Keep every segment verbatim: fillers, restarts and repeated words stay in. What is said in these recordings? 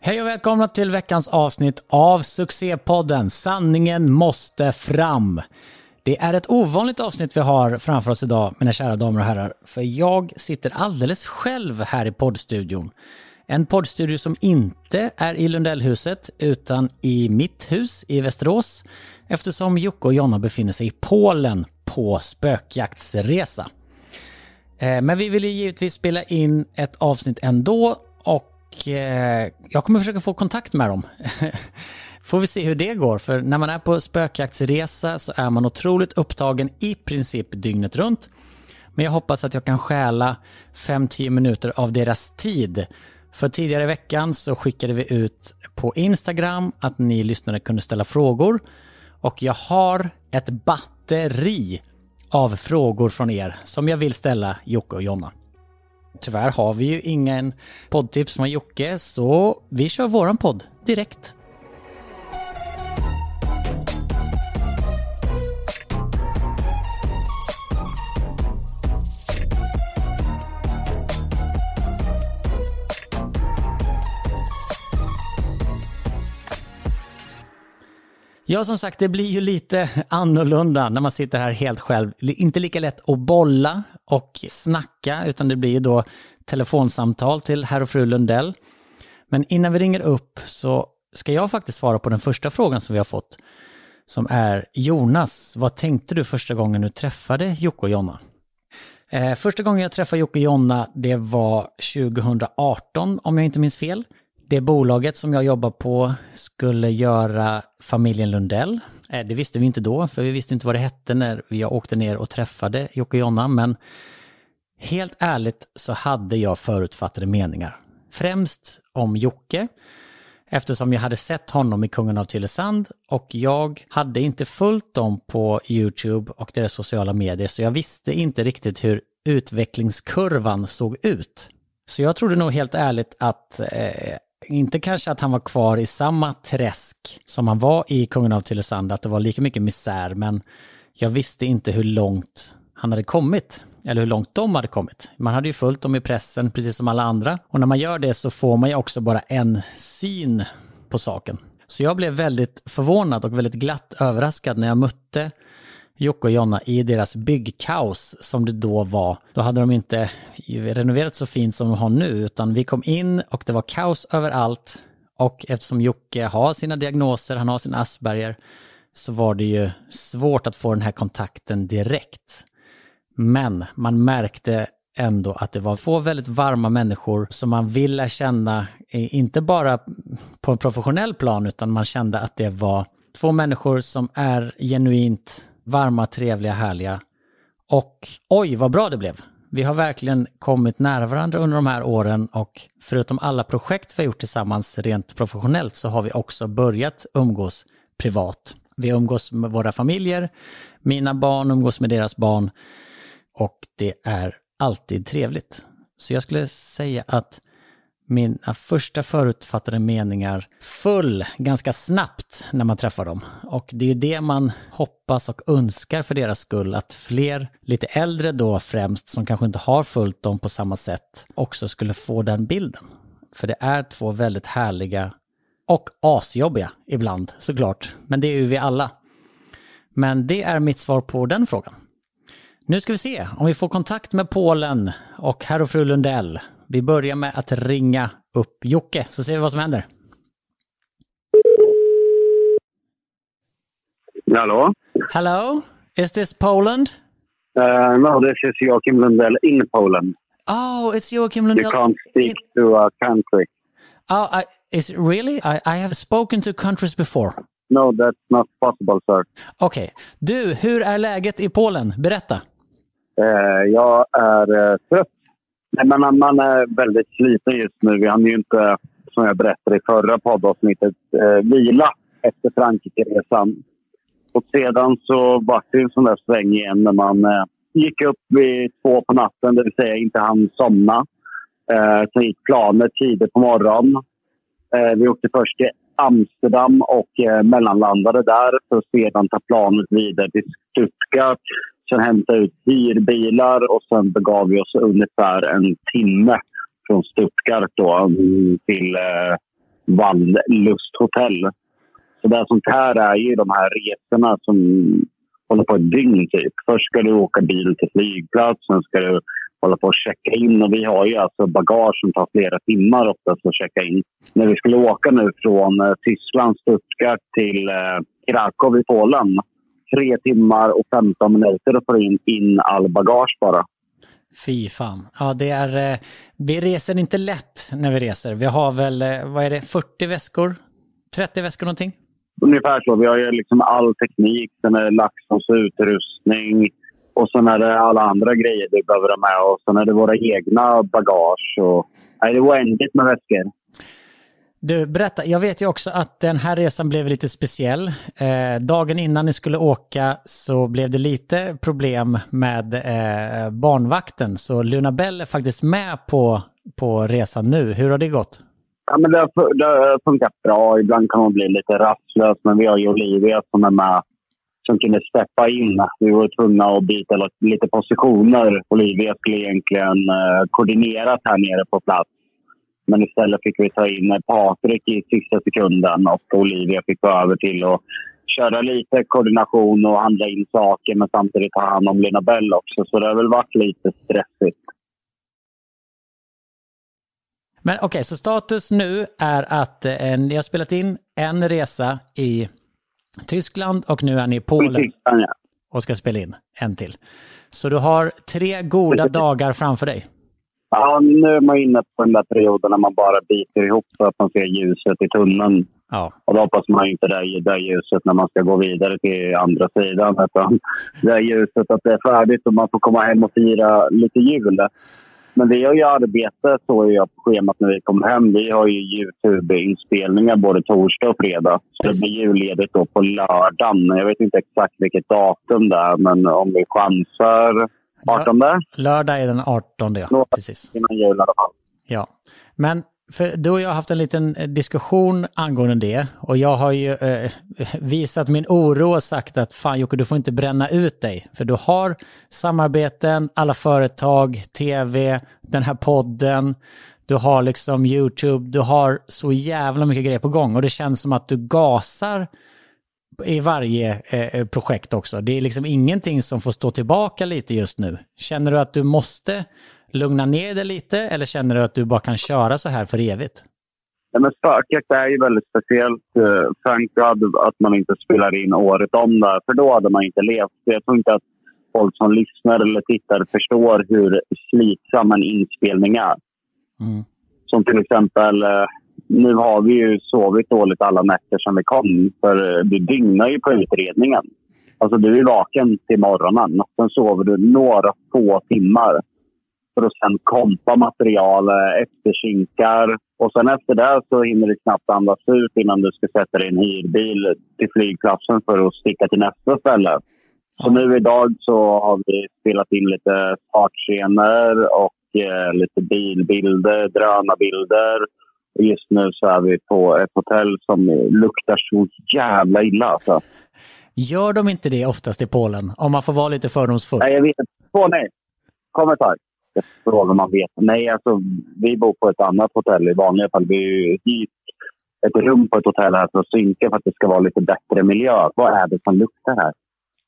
Hej och välkomna till veckans avsnitt av Succépodden Sanningen måste fram. Det är ett ovanligt avsnitt vi har framför oss idag, mina kära damer och herrar. För jag sitter alldeles själv här i poddstudion. En poddstudio som inte är i Lundellhuset utan i mitt hus i Västerås. Eftersom Jocke och Jonna befinner sig i Polen på spökjaktsresa. Men vi vill ju givetvis spela in ett avsnitt ändå och jag kommer försöka få kontakt med dem. Får vi se hur det går, för när man är på spökjaktsresa så är man otroligt upptagen i princip dygnet runt. Men jag hoppas att jag kan stjäla fem till tio minuter av deras tid. För tidigare i veckan så skickade vi ut på Instagram att ni lyssnare kunde ställa frågor. Och jag har ett batteri av frågor från er som jag vill ställa Jocke och Jonna. Tyvärr har vi ju ingen poddtips från Jocke, så vi kör våran podd direkt. Ja, som sagt, det blir ju lite annorlunda när man sitter här helt själv. Inte lika lätt att bolla och snacka, utan det blir ju då telefonsamtal till herr och fru Lundell. Men innan vi ringer upp så ska jag faktiskt svara på den första frågan som vi har fått. Som är: Jonas, vad tänkte du första gången du träffade Jocke och Jonna? Eh, första gången jag träffade Jocke och Jonna, det var tjugo arton om jag inte minns fel. Det bolaget som jag jobbar på skulle göra familjen Lundell. Det visste vi inte då, för vi visste inte vad det hette när vi åkte ner och träffade Jocke och Jonna. Men helt ärligt så hade jag förutfattade meningar. Främst om Jocke, eftersom jag hade sett honom i Kungen av Tylösand. Och jag hade inte följt dem på YouTube och deras sociala medier, så jag visste inte riktigt hur utvecklingskurvan såg ut. Så jag trodde nog helt ärligt att... Eh, Inte kanske att han var kvar i samma träsk som han var i Kungen av Tylösand, att det var lika mycket misär, men jag visste inte hur långt han hade kommit, eller hur långt de hade kommit. Man hade ju följt dem i pressen precis som alla andra, och när man gör det så får man ju också bara en syn på saken. Så jag blev väldigt förvånad och väldigt glatt överraskad när jag mötte Jocke och Jonna i deras byggkaos som det då var. Då hade de inte renoverat så fint som de har nu, utan vi kom in och det var kaos överallt. Och eftersom Jocke har sina diagnoser, han har sin Asperger, så var det ju svårt att få den här kontakten direkt. Men man märkte ändå att det var två väldigt varma människor som man ville känna, inte bara på en professionell plan, utan man kände att det var två människor som är genuint varma, trevliga, härliga. Och oj, vad bra det blev. Vi har verkligen kommit nära varandra under de här åren, och förutom alla projekt vi har gjort tillsammans rent professionellt så har vi också börjat umgås privat. Vi umgås med våra familjer, mina barn umgås med deras barn, och det är alltid trevligt. Så jag skulle säga att mina första förutfattade meningar föll ganska snabbt när man träffar dem. Och det är ju det man hoppas och önskar för deras skull, att fler lite äldre då främst, som kanske inte har följt dem på samma sätt, också skulle få den bilden. För det är två väldigt härliga och asjobbiga ibland såklart, men det är ju vi alla. Men det är mitt svar på den frågan. Nu ska vi se om vi får kontakt med Polen och herr och fru Lundell. Vi börjar med att ringa upp Jocke, så ser vi vad som händer. Hello? Hello? Is this Poland? Uh, no, this is Joachim Lundell in Poland. Oh, it's Joachim Lundell. You can't speak in... to a country. Oh, I, is it really? I, I have spoken to countries before. No, that's not possible, sir. Okej. Okay. Du, hur är läget i Polen? Berätta. Uh, jag är uh, trött. Nej, men man är väldigt sliten just nu. Vi hann ju inte, som jag berättade i förra poddavsnittet, uh, vila efter Frankrike-resan. Och sedan så var det en sån där sväng igen när man uh, gick upp vid två på natten, det vill säga inte hann somna. Uh, sen gick planet tidigt på morgonen. Uh, vi åkte först till Amsterdam och uh, mellanlandade där för att sedan ta planet vidare till Stuttgart. Sen hämtade ut hyrbilar och sen begav vi oss ungefär en timme från Stuttgart då till uh, Vallusthotell. Så det sånt här är ju de här resorna som håller på ett dygn typ. Först ska du åka bil till flygplatsen, ska du hålla på att checka in. Och vi har ju alltså bagage som tar flera timmar oftast att checka in. När vi skulle åka nu från eh, Tyskland, Stuttgart till eh, Krakow i Polen. Tre timmar och femton minuter att få in, in all bagage bara. Fy fan. Ja, det är, eh, vi reser inte lätt när vi reser. Vi har väl, eh, vad är det, fyrtio väskor? trettio väskor någonting? Ungefär så. Vi har ju liksom all teknik, sen är det Laxons utrustning och sen är det alla andra grejer vi behöver ha med och sen är det våra egna bagage. Och, nej, det är oändligt med väskor. Du, berätta. Jag vet ju också att den här resan blev lite speciell. Eh, dagen innan ni skulle åka så blev det lite problem med eh, barnvakten. Så Luna Bell är faktiskt med på, på resan nu. Hur har det gått? Ja, men det har, det har funkat bra. Ibland kan man bli lite rastlös, men vi har ju Olivia som är med som kunde steppa in. Vi var tvungna att byta lite positioner. Olivia skulle egentligen eh, koordinerat här nere på plats. Men istället fick vi ta in Patrik i sista sekunden och Olivia fick gå över till att köra lite koordination och handla in saker men samtidigt ta hand om Luna Bell också. Så det har väl varit lite stressigt. Men okej, okay, så status nu är att eh, ni har spelat in en resa i Tyskland och nu är ni i Polen Tyskland, ja. Och ska spela in en till. Så du har tre goda dagar framför dig. Ja, nu är man inne på den där perioden när man bara biter ihop så att man ser ljuset i tunneln. Ja. Och då hoppas man inte det där ljuset när man ska gå vidare till andra sidan. Utan det där ljuset att det är färdigt och man får komma hem och fira lite jul. Men vi har ju arbete, så är jag på schemat när vi kommer hem. Vi har ju YouTube-inspelningar både torsdag och fredag. Så det blir julledigt då på lördagen. Jag vet inte exakt vilket datum det är, men om vi chansar artonde. Lördag är den artonde, ja. Lördag, precis. Innan jul i alla fall. Ja, men för du och jag har haft en liten diskussion angående det. Och jag har ju eh, visat min oro och sagt att fan Jocke, du får inte bränna ut dig. För du har samarbeten, alla företag, tv, den här podden. Du har liksom YouTube, du har så jävla mycket grejer på gång. Och det känns som att du gasar i varje eh, projekt också. Det är liksom ingenting som får stå tillbaka lite just nu. Känner du att du måste lugna ner dig lite eller känner du att du bara kan köra så här för evigt? Ja, men spökjakt är ju väldigt speciellt. Thank God att man inte spelar in året om där, för då hade man inte levt. Jag tror inte att folk som lyssnar eller tittar förstår hur slitsam en inspelning är. Mm. Som till exempel, nu har vi ju sovit dåligt alla nätter som vi kom, för du dygnar ju på utredningen. Alltså du är vaken till morgonen, sen sover du några få timmar. För att sen kompa material, eftersynkar. Och sen efter det så hinner det knappt andas ut innan du ska sätta dig i en hyrbil till flygplatsen för att sticka till nästa ställe. Så nu idag så har vi spelat in lite fartscener och eh, lite bilbilder, drönarbilder. Och just nu så är vi på ett hotell som luktar så jävla illa. Alltså. Gör de inte det oftast i Polen? Om man får vara lite fördomsfull. Nej, jag vet inte. Få nej. Kommentar. Jag frågar man vet. Nej, alltså vi bor på ett annat hotell i vanliga fall. Vi är ju hyrt ett rum på ett hotell här för att synka för att det ska vara lite bättre miljö. Vad är det som luktar här?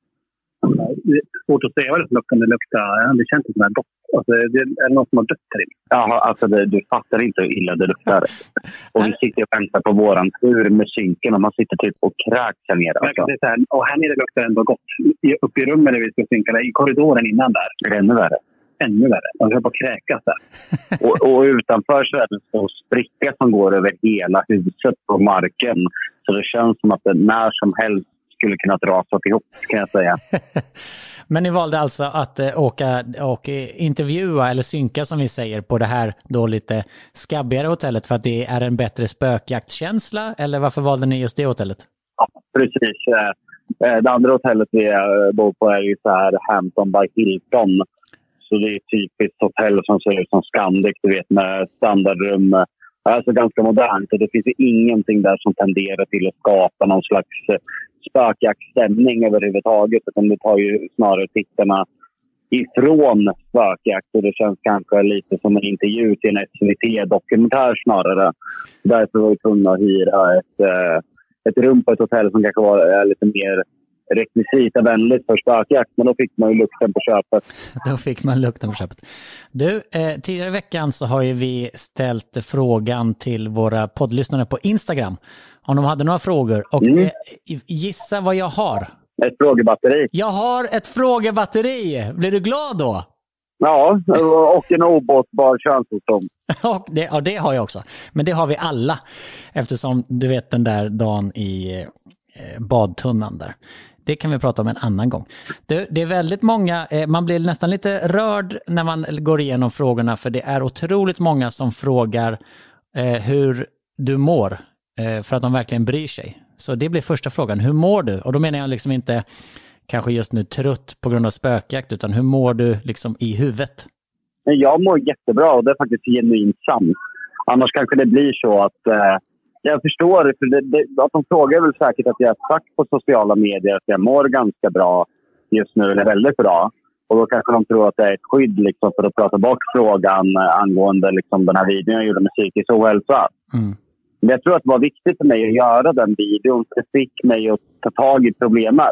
Det är svårt att säga vad det luktar. Det luktar, det känns inte som det är dott. Alltså, det är något som har dött här inne. Jaha, alltså det, du fattar inte hur illa det luktar. Och vi sitter och väntar på våran tur med synken och man sitter typ och kräks här nere. Alltså. Det är så här, och här nere luktar det ändå gott. Uppe i rummet där vi ska synka, där, i korridoren innan där. Det är ännu värre. Ännu värre. Man ska bara kräkas där. och, och utanför så är det en stor spricka som går över hela huset på marken. Så det känns som att det när som helst skulle kunna dras ihop, kan jag säga. Men ni valde alltså att eh, åka och intervjua eller synka som vi säger på det här då lite skabbigare hotellet för att det är en bättre spökjaktkänsla, eller varför valde ni just det hotellet? Ja, precis. Det andra hotellet vi bor på är ju så här Hampton by Hilton. Så det är ett typiskt hotell som ser ut som Scandic, du vet, med standardrum. Alltså ganska modernt, och det finns ju ingenting där som tenderar till att skapa någon slags spökjaktstämning överhuvudtaget. Utan det tar ju snarare tittarna ifrån spökjakt, och det känns kanske lite som en intervju till en S V T-dokumentär snarare. Därför var vi tvungna att hyra ett, ett rum på ett hotell som kanske var lite mer rekvisitavänligt för spökjakt, men då fick man ju lukten på köpet. Då fick man lukten på köpet. Du, eh, tidigare i veckan så har ju vi ställt frågan till våra poddlyssnare på Instagram om de hade några frågor, och mm. eh, gissa vad jag har. Ett frågebatteri. Jag har ett frågebatteri. Blir du glad då? Ja, och en obåtbar könssjukdom. Och det, ja, det har jag också. Men det har vi alla, eftersom du vet den där dagen i eh, badtunnan där. Det kan vi prata om en annan gång. Det, det är väldigt många, eh, man blir nästan lite rörd när man går igenom frågorna, för det är otroligt många som frågar eh, hur du mår, eh, för att de verkligen bryr sig. Så det blir första frågan, hur mår du? Och då menar jag liksom inte kanske just nu trött på grund av spökjakt, utan hur mår du liksom i huvudet? Jag mår jättebra, och det är faktiskt genuint sant. Annars kanske det blir så att eh, jag förstår, för det, det, att de frågar väl säkert att jag har sagt på sociala medier att jag mår ganska bra just nu, eller väldigt bra. Och då kanske de tror att det är ett skydd liksom, för att prata bort frågan eh, angående liksom, den här videon jag gjorde med psykisk ohälsa. Mm. Men jag tror att det var viktigt för mig att göra den videon, för det fick mig att ta tag i problemet.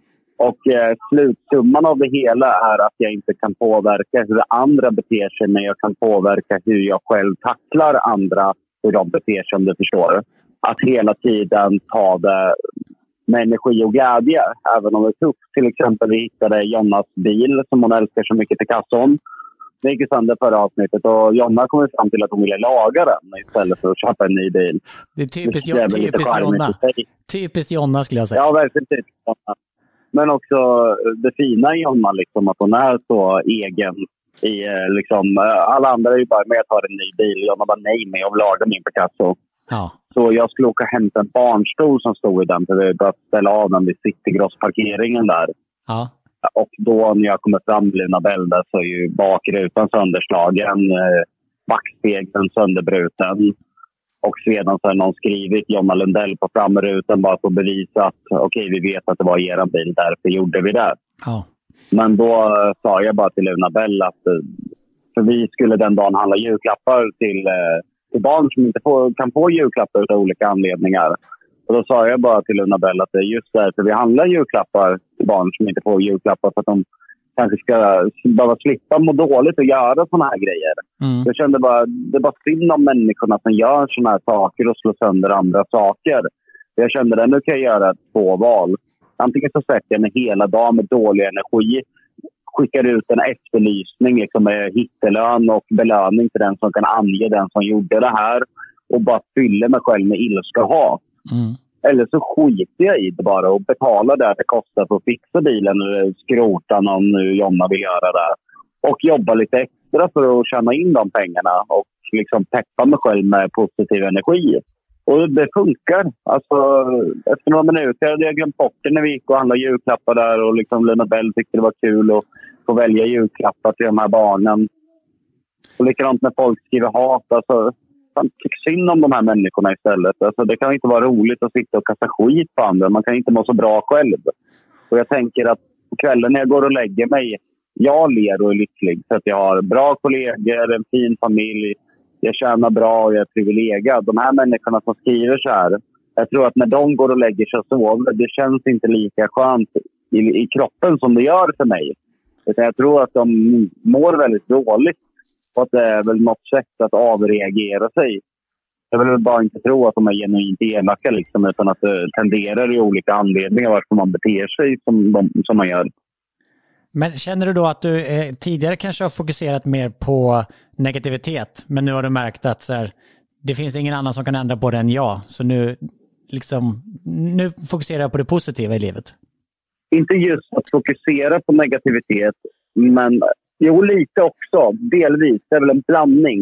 Och eh, slutsumman av det hela är att jag inte kan påverka hur andra beter sig, men jag kan påverka hur jag själv tacklar andra, hur de beter sig, om du förstår. Att hela tiden ta det med energi och glädje, även om det är tufft. Till exempel vi hittade Jonas bil som hon älskar så mycket till kassan. Det gick ju sönder förra avsnittet, och Jonna kom fram till att hon ville laga den istället för att köpa en ny bil. Det är typiskt, det är typiskt Jonna. Typiskt Jonna skulle jag säga. Ja, verkligen typiskt Jonna. Men också det fina i Jonna, liksom, att hon är så egen. I, liksom, alla andra är ju bara med att ta en ny bil. Jonna bara nej, men jag vill laga min Picasso. Ja. Så jag skulle åka och hämta en barnstol som stod i den, för vi började ställa av den vid Citygross-parkeringen där. Ja. Och då när jag kommer fram till Luna Bell så är ju bakrutan sönderslagen, eh, backspegeln sönderbruten. Och sedan så har någon skrivit Jonna Lundell på framrutan bara för att bevisa att okej, okay, vi vet att det var er bil, därför gjorde vi det. Ja. Men då eh, sa jag bara till Luna Bell att eh, för vi skulle den dagen handla julklappar till, eh, till barn som inte får, kan få julklappar av olika anledningar. Och då sa jag bara till Luna Bell att det är just därför vi handlar julklappar till barn som inte får julklappar, för att de kanske ska bara slippa må dåligt och göra såna här grejer. Mm. Jag kände bara, det är bara synd om människorna som gör såna här saker och slår sönder andra saker. Jag kände att nu kan jag göra två val. Antingen så sätter jag mig hela dagen med dålig energi, skickar ut en efterlysning liksom med hittelön och belöning till den som kan ange den som gjorde det här, och bara fyller mig själv med ilska och hat. Mm. Eller så skiter jag i det bara och betalar det det kostar för att fixa bilen eller skrota någon, nu Jonna vill göra det. Och jobba lite extra för att tjäna in de pengarna och liksom peppa mig själv med positiv energi. Och det funkar. Alltså, efter några minuter hade jag glömt bort det när vi gick och handlade julklappar där, och liksom Luna Bell tyckte det var kul att få välja julklappar till de här barnen. Och likadant när folk skriver hat, alltså man tycker synd om de här människorna istället. Alltså, det kan inte vara roligt att sitta och kasta skit på andra. Man kan inte må så bra själv. Och jag tänker att på kvällen när jag går och lägger mig, jag ler och är lycklig för att jag har bra kollegor, en fin familj, jag tjänar bra och jag är privilegierad. De här människorna som skriver så här, jag tror att när de går och lägger sig och sover, det känns inte lika skönt i, i kroppen som det gör för mig. Utan jag tror att de mår väldigt dåligt. Och att det är väl något sätt att avreagera sig. Jag vill bara inte tro att de är genuint elaka liksom, utan att det tenderar i olika anledningar varför man beter sig som, de, som man gör. Men känner du då att du eh, tidigare kanske har fokuserat mer på negativitet, men nu har du märkt att så här, det finns ingen annan som kan ändra på det än jag, så nu, liksom, nu fokuserar jag på det positiva i livet? Inte just att fokusera på negativitet, men jo, lite också. Delvis. Det är väl en blandning.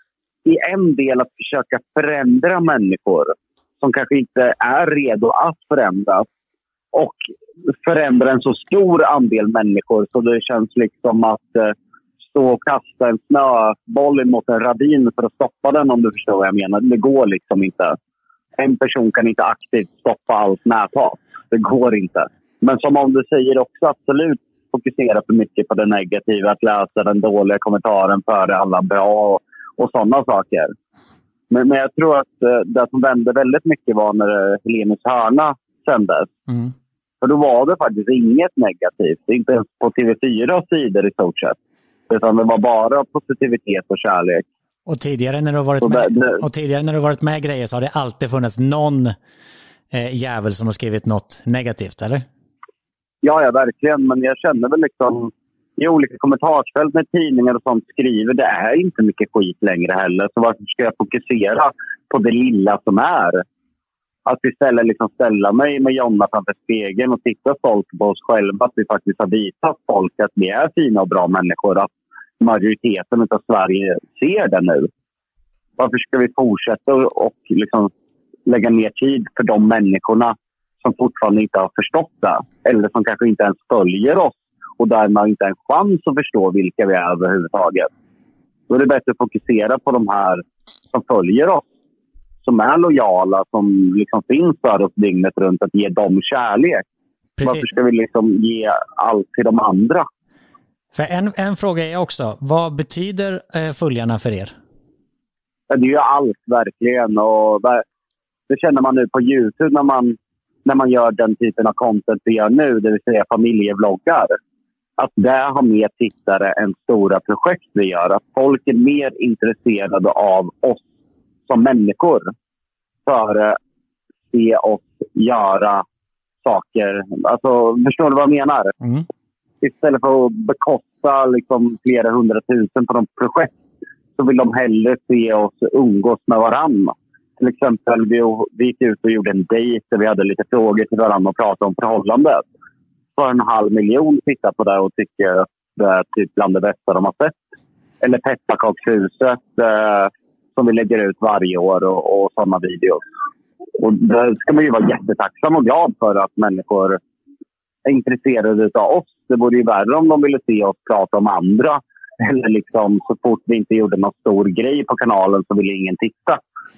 I en del att försöka förändra människor som kanske inte är redo att förändras. Och förändra en så stor andel människor så det känns liksom att eh, stå och kasta en snöboll mot en ravin för att stoppa den, om du förstår vad jag menar. Det går liksom inte. En person kan inte aktivt stoppa allt näthat. Det går inte. Men som om du säger också, absolut. fokusera för mycket på det negativa. Att läsa den dåliga kommentaren före alla bra och, och sådana saker. Men, men jag tror att eh, det som vände väldigt mycket var när Helenius hörna sändes. Mm. För då var det faktiskt inget negativt. Inte ens på T V fyra sidor i stort sett. Utan det var bara positivitet och kärlek. Och tidigare när du har varit med, det, och tidigare när du har varit med grejer så har det alltid funnits någon eh, jävel som har skrivit något negativt, eller? Ja, ja, verkligen. Men jag känner väl liksom i olika kommentarsfält när tidningar och sånt skriver, det är inte mycket skit längre heller. Så varför ska jag fokusera på det lilla som är? Att istället liksom ställa mig med Jonna framför spegeln och titta stolt på oss själva. Att vi faktiskt har visat folk att vi är fina och bra människor. Att majoriteten av Sverige ser det nu. Varför ska vi fortsätta och liksom lägga ner tid för de människorna som fortfarande inte har förstått det? Eller som kanske inte ens följer oss och därmed inte har en chans att förstå vilka vi är överhuvudtaget. Då är det bättre att fokusera på de här som följer oss. Som är lojala, som liksom finns för oss dygnet runt, att ge dem kärlek. Precis. Varför ska vi liksom ge allt till de andra? För en, en fråga är också, vad betyder eh, följarna för er? Ja, det är ju allt verkligen. Och det känner man nu på YouTube när man, när man gör den typen av content vi gör nu, det vill säga familjevloggar. Att det har mer tittare än stora projekt vi gör. Att folk är mer intresserade av oss som människor för att se oss göra saker. Alltså, förstår du vad jag menar? Mm. Istället för att bekosta liksom flera hundratusen på de projekt så vill de hellre se oss umgås med varandra. Till exempel, vi, vi gick ut och gjorde en dejt där vi hade lite frågor till varandra och pratade om förhållandet. För en halv miljon tittar på det och tycker att det är typ bland det bästa de har sett. Eller Pepparkakshuset eh, som vi lägger ut varje år och, och sådana videos. Och det ska man ju vara jättetacksam och glad för att människor är intresserade av oss. Det vore ju värre om de ville se oss prata om andra. Eller liksom så fort vi inte gjorde någon stor grej på kanalen så ville ingen titta.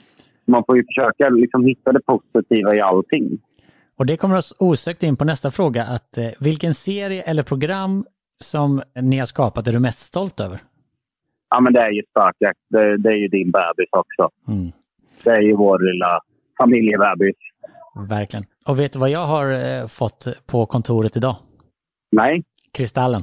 Man får ju försöka liksom hitta det positiva i allting. Och det kommer oss osökt in på nästa fråga. Att, eh, vilken serie eller program som ni har skapat är du mest stolt över? Ja, men det är ju Spökjakt. Det, det är ju din bebis också. Mm. Det är ju vår lilla familjebebis. Verkligen. Och vet du vad jag har eh, fått på kontoret idag? Nej. Kristallen.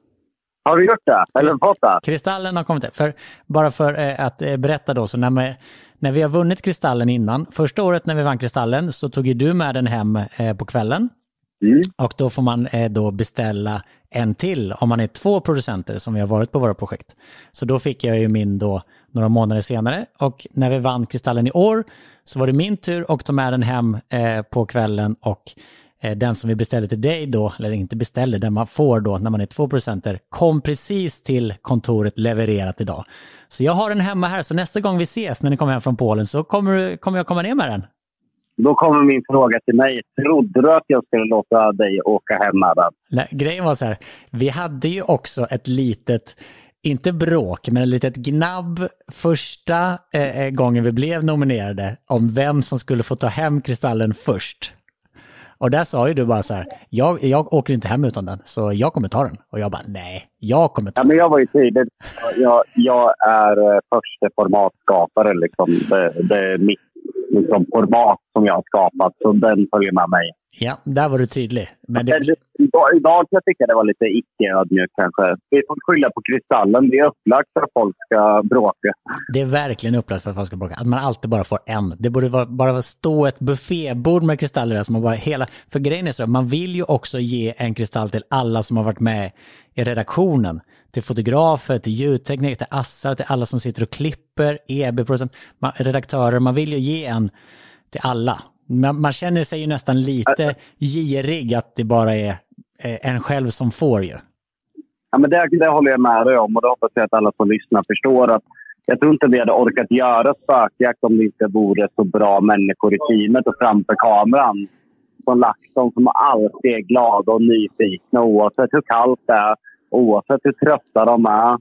Har du gjort det? Eller fått det? Kristallen har kommit. För, bara för eh, att eh, berätta då, så när, man, när vi har vunnit Kristallen innan, första året när vi vann Kristallen så tog ju du med den hem eh, på kvällen. Mm. Och då får man eh, då beställa en till om man är två producenter som vi har varit på våra projekt. Så då fick jag ju min då några månader senare, och när vi vann Kristallen i år så var det min tur och ta med den hem eh, på kvällen, och eh, den som vi beställde till dig då, eller inte beställde, den man får då när man är två producenter, kom precis till kontoret levererat idag. Så jag har den hemma här, så nästa gång vi ses när ni kommer hem från Polen så kommer, kommer jag komma ner med den. Då kommer min fråga till mig. Trodde du att jag skulle låta dig åka hem med den? Nej, grejen var så här. Vi hade ju också ett litet, inte bråk, men ett litet gnabb första eh, gången vi blev nominerade om vem som skulle få ta hem Kristallen först. Och där sa ju du bara så här, jag, jag åker inte hem utan den, så jag kommer ta den. Och jag bara, nej, jag kommer ta den. Ja, men jag var ju tydlig. Jag, jag är första formatskapare, liksom. Det, det är mitt liksom, format som jag har skapat, så den följer med mig. Ja, där var du tydlig. Men det... idag, idag jag tycker det var lite icke-ödmjukt kanske. Vi får skylla på Kristallen. Det är upplagt för att folk ska bråka. Det är verkligen upplagt för att folk ska bråka. Att man alltid bara får en. Det borde vara, bara stå ett buffébord med kristaller där som man bara hela... För grejen är så, man vill ju också ge en kristall till alla som har varit med i redaktionen. Till fotografer, till ljudtekniker, till assar, till alla som sitter och klipper, E B-producent, redaktörer. Man vill ju ge en till alla. Man, man känner sig ju nästan lite girig att det bara är en själv som får ju. Ja, men det, det håller jag med dig om, och det hoppas jag att alla som lyssnar förstår. Att jag tror inte vi hade orkat göra Spökjakt om det inte vore så bra människor i teamet och framför kameran. Som LaxTon som alltid är glada och nyfikna oavsett hur kallt det är, oavsett hur trötta de är.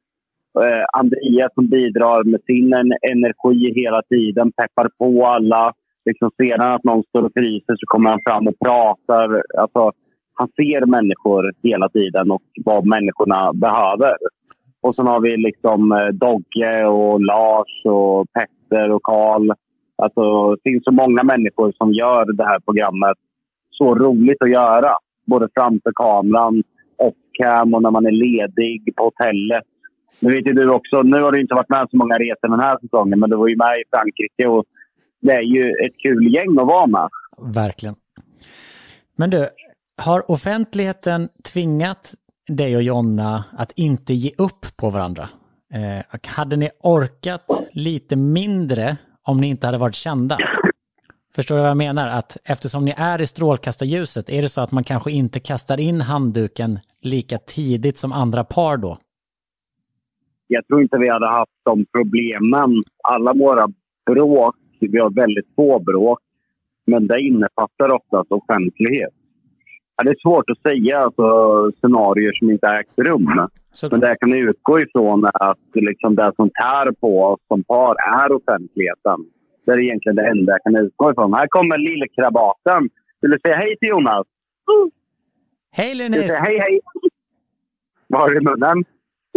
Eh, Andreas som bidrar med sin energi hela tiden, peppar på alla. Liksom sedan att någon står och fryser så kommer han fram och pratar. Alltså, han ser människor hela tiden och vad människorna behöver. Och sen har vi liksom Dogge och Lars och Petter och Karl. Alltså, det finns så många människor som gör det här programmet så roligt att göra. Både framför kameran, off-cam och när man är ledig på hotellet. Nu vet ju du också, nu har du inte varit med så många resor den här säsongen, men du var ju med i Frankrike och det är ju ett kul gäng att vara med. Verkligen. Men du, har offentligheten tvingat dig och Jonna att inte ge upp på varandra? Eh, hade ni orkat lite mindre om ni inte hade varit kända? Förstår du vad jag menar? Att eftersom ni är i strålkastarljuset, är det så att man kanske inte kastar in handduken lika tidigt som andra par då? Jag tror inte vi hade haft de problemen. Alla våra bråk, vi har väldigt få bråk, men det innefattar oftast offentlighet. Ja, det är svårt att säga alltså, scenarier som inte ägt rum. Så... Men det kan utgå ifrån att liksom, det som tär på oss som par är offentligheten. Det är egentligen det enda jag kan utgå ifrån. Här kommer lille krabaten. Vill du säga hej till Jonas? Mm. Hej Linus! Vill du säga hej hej? Vad har du i munnen? Mm.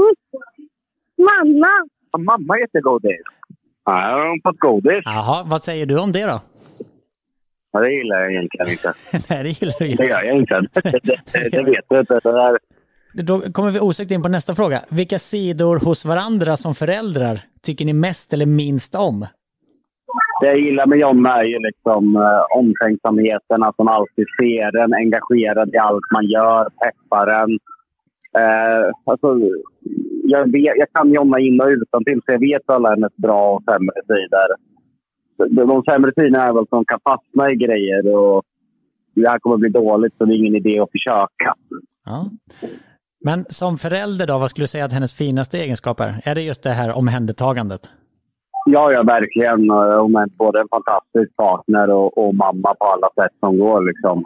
Mamma! Ja, mamma äter godis. Ja, jag har fått godis. Jaha, vad säger du om det då? Ja, det gillar jag egentligen inte. Nej, det gillar du inte. Det gör jag inte. Det, det, det vet du inte. Det där... Då kommer vi osökt in på nästa fråga. Vilka sidor hos varandra som föräldrar tycker ni mest eller minst om? Det jag gillar med Jonna är ju liksom eh, omtänksamheten. Att hon alltid ser den, engagerad i allt man gör, peppar den. Eh, alltså, jag, vet, jag kan Jonna in och utan till så jag vet alla hennes bra och sämre sidor. De sämre sidorna är väl som kan fastna i grejer och det här kommer bli dåligt så det är ingen idé att försöka. Ja. Men som förälder då, vad skulle du säga att hennes finaste egenskap är? Är det just det här omhändertagandet? Ja, ja verkligen. Hon är både en fantastisk partner och, och mamma på alla sätt som går liksom.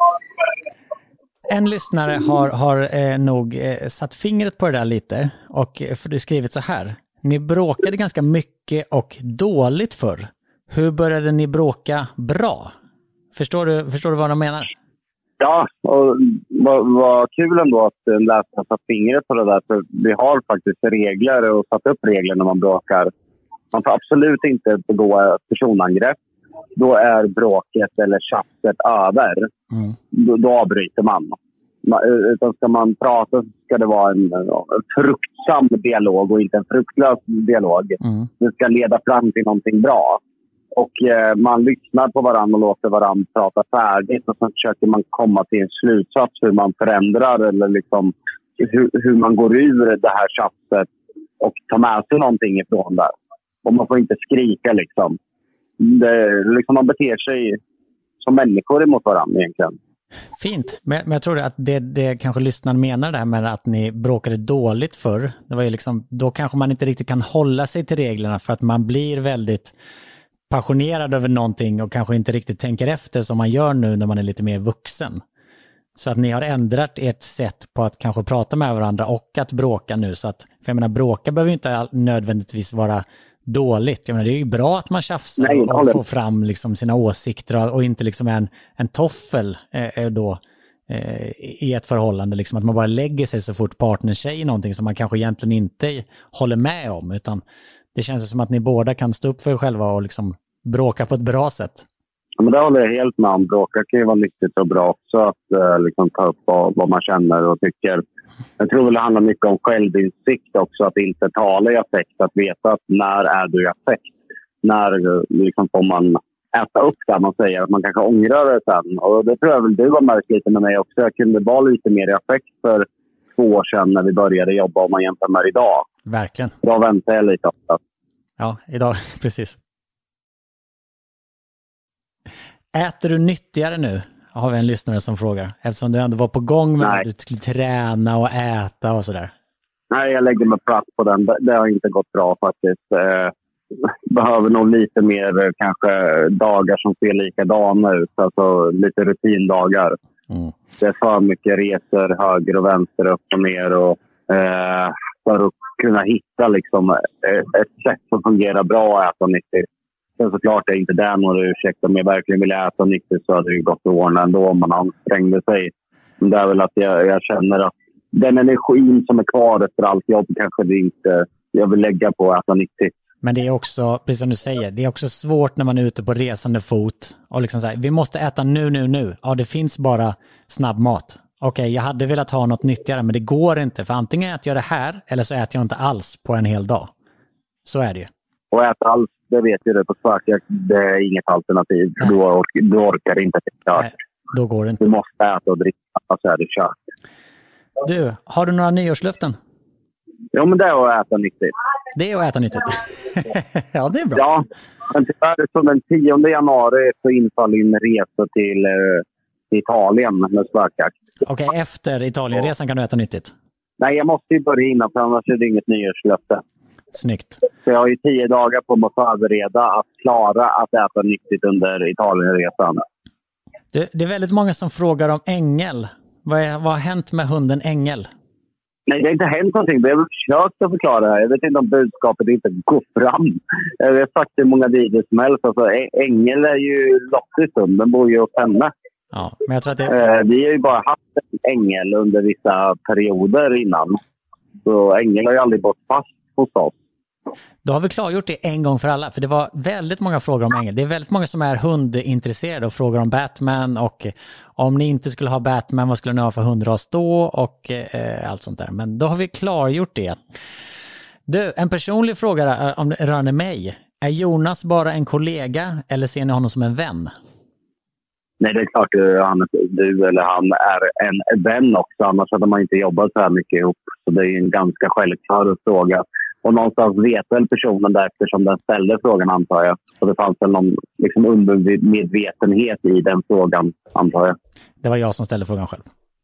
En lyssnare har, har eh, nog eh, satt fingret på det där lite och eh, för det skrivit så här. Ni bråkade ganska mycket och dåligt förr. Hur började ni bråka bra? Förstår du, förstår du vad de menar? Ja, och vad, vad kul ändå att läsa satt fingret på det där. För vi har faktiskt regler och satt upp regler när man bråkar. Man får absolut inte begå personangrepp. Då är bråket eller tjafset över. Mm. Då, då avbryter man. Utan ska man prata så ska det vara en, en fruktsam dialog och inte en fruktlös dialog. Mm. Det ska leda fram till någonting bra. Och eh, man lyssnar på varandra och låter varandra prata färdigt och så försöker man komma till en slutsats hur man förändrar eller liksom hur, hur man går ur det här tjafset och tar med sig någonting ifrån där. Och man får inte skrika liksom. Det, liksom man beter sig som människor emot varandra egentligen. Fint, men, men jag tror att det, det kanske lyssnaren menar det här med att ni bråkade dåligt förr. Det var ju liksom, då kanske man inte riktigt kan hålla sig till reglerna för att man blir väldigt passionerad över någonting och kanske inte riktigt tänker efter som man gör nu när man är lite mer vuxen. Så att ni har ändrat ert sätt på att kanske prata med varandra och att bråka nu. Så att, för jag menar, bråka behöver ju inte nödvändigtvis vara dåligt. Jag menar, det är ju bra att man tjafsar Nej, och får fram liksom sina åsikter och inte liksom en, en toffel eh, då eh, i ett förhållande. Liksom att man bara lägger sig så fort partnern säger någonting som man kanske egentligen inte håller med om. Utan det känns som att ni båda kan stå upp för er själva och liksom bråka på ett bra sätt. Ja, men det håller jag helt med om. Bråka kan ju vara nyttigt och bra också att eh, liksom ta upp vad, vad man känner och tycker. Jag tror väl det handlar mycket om självinsikt också. Att inte tala i affekt. Att veta att när är du i affekt. När liksom får man äta upp det man säger. Att man kanske ångrar det sen. Och det tror jag väl du har märkt lite med mig också. Jag kunde vara lite mer i affekt för två år sedan när vi började jobba. Om man jämför med idag. Verkligen. Då väntar jag lite ofta. Ja, idag. Precis. Äter du nyttigare nu? Har vi en lyssnare som frågar. Eftersom du ändå var på gång med Nej. att du skulle träna och äta och sådär. Nej, jag lägger mig platt på den. Det har inte gått bra faktiskt. Behöver nog lite mer kanske dagar som ser likadana ut. Alltså lite rutindagar. Mm. Det är för mycket resor höger och vänster, upp och ner. Och, eh, för att kunna hitta liksom ett sätt som fungerar bra att äta nyttigt. Sen såklart är inte det någon ursäkt. Om jag verkligen vill äta nyttigt så hade det gått att ordna ändå om man ansträngde sig. Det är väl att jag, jag känner att den energin som är kvar efter allt jobb kanske det inte jag vill lägga på att äta nyttigt. Men det är också, precis som du säger, det är också svårt när man är ute på resande fot och liksom så här, vi måste äta nu, nu, nu. Ja, det finns bara snabbmat. Okej, okay, jag hade velat ha något nyttigare, men det går inte. För antingen äter jag det här, eller så äter jag inte alls på en hel dag. Så är det ju. Och äta alls, det vet ju du på Sparkjakt, det är inget alternativ. Du, ork, du orkar inte äta. Nej, då går det inte. Du måste äta och dricka, så är det kört. Du, har du några nyårslöften? Ja, men det är att äta nyttigt. Det är att äta nyttigt. Ja, det är bra. Ja, men tyvärr så den tionde januari så infaller en resa till eh, Italien med Sparkjakt. Okej, okay, efter Italienresan kan du äta nyttigt? Nej, jag måste ju börja innan för annars är det inget nyårslöfte. Snyggt. Så jag har ju tio dagar på mig att förbereda att klara att äta nyttigt under Italienresan. Det, det är väldigt många som frågar om Ängel. Vad, är, vad har hänt med hunden Ängel? Nej, det har inte hänt någonting. Vi har försökt att förklara det här. Jag vet inte om budskapet inte går fram. Jag har sagt det i många videos som helst. Alltså, Ängel är ju Lottis hund. Den bor ju hos henne. Ja, men jag tror att det... Vi har ju bara haft en Ängel under vissa perioder innan. Så Ängel har ju aldrig bott fast hos oss. Då har vi klargjort det en gång för alla, för det var väldigt många frågor om Ängel. Det är väldigt många som är hundintresserade och frågar om Batman och om ni inte skulle ha Batman, vad skulle ni ha för hundras då och eh, allt sånt där. Men då har vi klargjort det. Du, en personlig fråga om rörande mig. Är Jonas bara en kollega eller ser ni honom som en vän? Nej, det är klart att du eller han är en vän också. Annars hade man inte jobbat så här mycket ihop. Så det är en ganska självklar fråga. Och någonstans vet väl personen där eftersom den ställde frågan, antar jag. Så det fanns väl någon liksom undermedvetenhet i den frågan, antar jag. Det var jag som ställde frågan själv.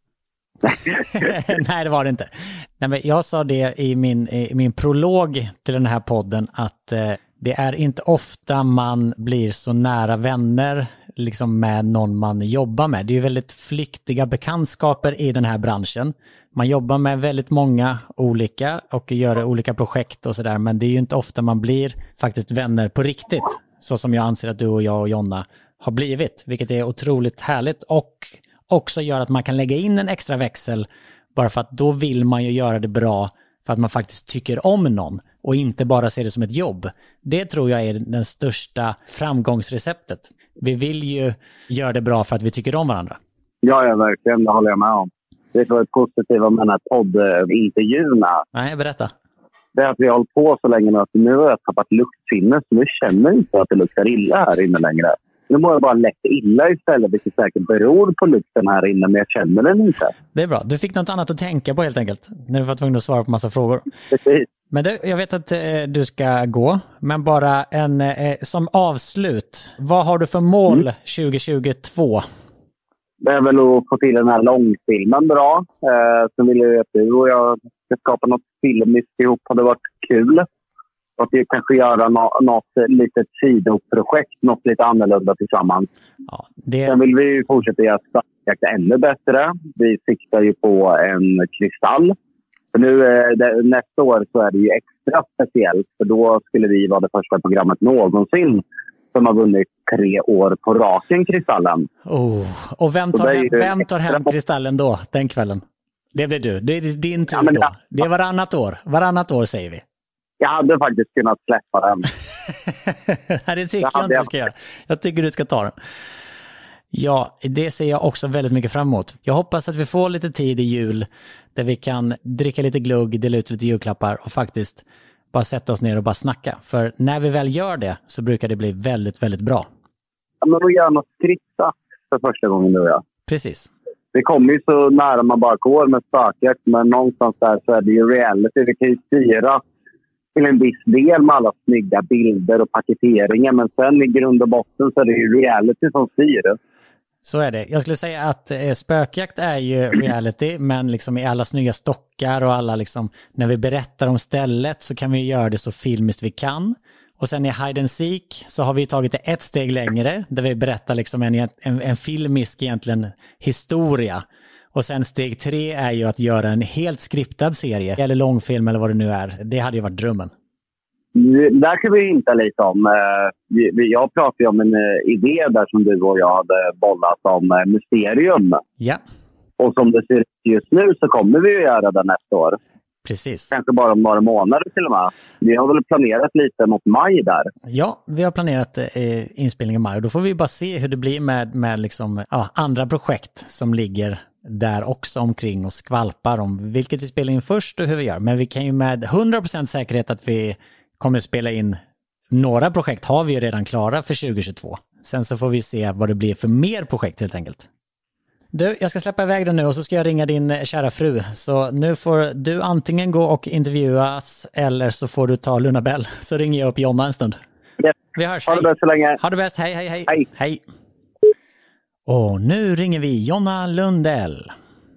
Nej, det var det inte. Nej, men jag sa det i min, i min prolog till den här podden att eh, det är inte ofta man blir så nära vänner liksom med någon man jobbar med. Det är ju väldigt flyktiga bekantskaper i den här branschen. Man jobbar med väldigt många olika och gör olika projekt och sådär, men det är ju inte ofta man blir faktiskt vänner på riktigt, så som jag anser att du och jag och Jonna har blivit, vilket är otroligt härligt och också gör att man kan lägga in en extra växel bara för att då vill man ju göra det bra för att man faktiskt tycker om någon och inte bara ser det som ett jobb. Det tror jag är den största framgångsreceptet. Vi vill ju göra det bra för att vi tycker om varandra. Ja, ja verkligen. Det håller jag med om. Det var ett positivt med den här poddintervjuerna. Nej, berätta. Det är att vi har hållit på så länge nu att nu har jag tappat luktsinne så nu känner jag inte att det luktar illa här inne längre. Nu mår jag bara lätt illa istället, vilket säkert beror på lukten här inne, men jag känner den inte. Det är bra. Du fick något annat att tänka på helt enkelt, när du var tvungen att svara på massa frågor. Precis. Men du, jag vet att eh, du ska gå, men bara en eh, som avslut. Vad har du för mål mm. tjugo tjugotvå? Det är väl att få till den här långfilmen bra. Eh, sen vill jag att du och jag ska skapa något filmiskt ihop. Det hade varit kul. Att vi kanske göra no- något litet sidoprojekt, något lite annorlunda tillsammans. Ja, det... Sen vill vi fortsätta göra Sparkjakt ännu bättre. Vi siktar ju på en kristall. För nu, det, nästa år så är det ju extra speciellt. För då skulle vi vara det första programmet någonsin som har vunnit tre år på raken kristallen. Oh. Och vem tar, hem, vem tar hem kristallen då, den kvällen? Det blir du. Det är din tur ja, då. Det är varannat år. Varannat år säger vi. Jag hade faktiskt kunnat släppa den. Nej, det tycker jag inte du ska göra. Jag tycker du ska ta den. Ja, det ser jag också väldigt mycket fram emot. Jag hoppas att vi får lite tid i jul där vi kan dricka lite glugg, dela ut lite julklappar och faktiskt bara sätta oss ner och bara snacka. För när vi väl gör det så brukar det bli väldigt, väldigt bra. Ja, men då gör något skrittat för första gången nu, ja. Precis. Det kommer ju så nära man bara går med Sparkjakt, men någonstans där så är det ju reality. Vi kan ju styra till en viss del med alla snygga bilder och paketeringar, men sen i grund och botten så är det ju reality som styr. Så är det. Jag skulle säga att eh, Spökjakt är ju reality, men liksom i alla snygga stockar och alla liksom, när vi berättar om stället så kan vi göra det så filmiskt vi kan. Och sen i Hide and Seek så har vi tagit det ett steg längre där vi berättar liksom en, en, en filmisk egentligen historia. Och sen steg tre är ju att göra en helt skriptad serie eller långfilm eller vad det nu är. Det hade ju varit drömmen. Där kan vi hinta lite om. Jag pratade om en idé där som du och jag hade bollat om Mysterium. Ja. Och som det ser ut just nu så kommer vi ju göra det nästa år. Precis. Kanske bara om några månader till och med. Vi har väl planerat lite mot maj där. Ja, vi har planerat eh, inspelning i maj. Och då får vi bara se hur det blir med, med liksom, ja, andra projekt som ligger där också omkring och skvalpar om vilket vi spelar in först och hur vi gör. Men vi kan ju med hundra procent säkerhet att vi kommer spela in några projekt har vi ju redan klara för tjugo tjugotvå. Sen så får vi se vad det blir för mer projekt helt enkelt. Du, jag ska släppa iväg den nu och så ska jag ringa din kära fru. Så nu får du antingen gå och intervjuas eller så får du ta Luna Bell. Så ringer jag upp Jonna en stund. Yes. Vi hörs. Ha det bäst så länge. Ha det bäst. Hej, hej, hej. Hej. Hej. Och nu ringer vi Jonna Lundell.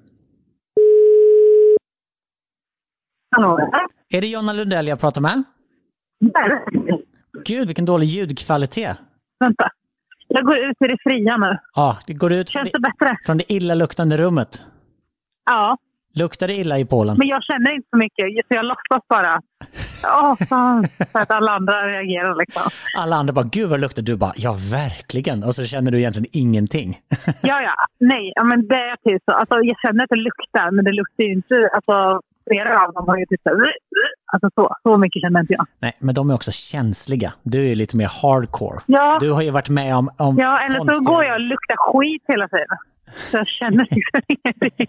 Hallå? Är det Jonna Lundell jag pratar med? Där. Gud, vilken dålig ljudkvalitet. Vänta. Jag går ut i det fria nu. Ja, det går ut från Känns det det, bättre? från det illaluktande rummet. Ja, Luktar det illa i Polen? men jag känner inte så mycket. Så jag låtsas bara. Åh, fan. Så att alla andra reagerar liksom. Alla andra bara, gud vad det luktar. Du bara, ja verkligen. Och så känner du egentligen ingenting. Ja, ja. Nej, ja, men det är typ så. Alltså, jag känner att det luktar, men det luktar ju inte. Alltså, flera av dem har ju typ så. Alltså så, så mycket känner inte jag. Nej, men de är också känsliga. Du är lite mer hardcore. Ja. Du har ju varit med om... om Ja, eller så konstiga... går jag och luktar skit hela tiden. Så jag känner liksom ingenting.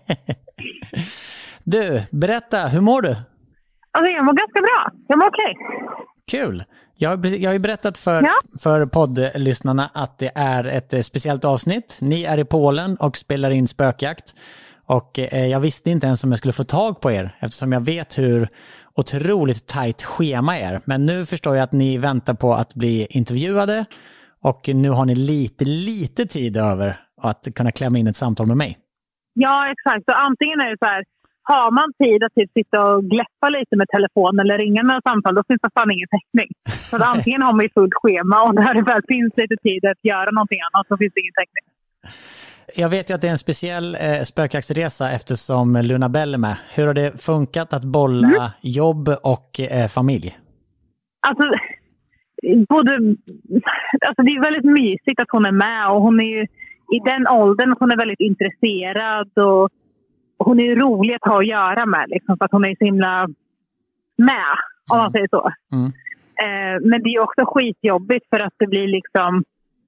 Du, berätta, hur mår du? Alltså, jag mår ganska bra. Jag mår okej. Kul. Jag har, jag har ju berättat för, Ja. för poddlyssnarna att det är ett eh, speciellt avsnitt. Ni är i Polen och spelar in Spökjakt. Och eh, jag visste inte ens om jag skulle få tag på er eftersom jag vet hur otroligt tajt schema är. Men nu förstår jag att ni väntar på att bli intervjuade och nu har ni lite, lite tid över att kunna klämma in ett samtal med mig. Ja, exakt. Så antingen är det så här, har man tid att typ sitta och gläppa lite med telefon eller ringa några samtal, då finns det fan ingen täckning. Så att antingen har man ju fullt schema och när det väl finns lite tid att göra någonting annat så finns det ingen täckning. Jag vet ju att det är en speciell eh, spökjaktsresa eftersom Luna Bell är med. Hur har det funkat att bolla mm. jobb och eh, familj? Alltså, både, alltså, det är väldigt mysigt att hon är med och hon är ju i den åldern, hon är väldigt intresserad och hon är ju rolig att ha att göra med liksom, för att hon är så himla med, om man säger så. Mm. Eh, men det är också skitjobbigt för att det blir liksom...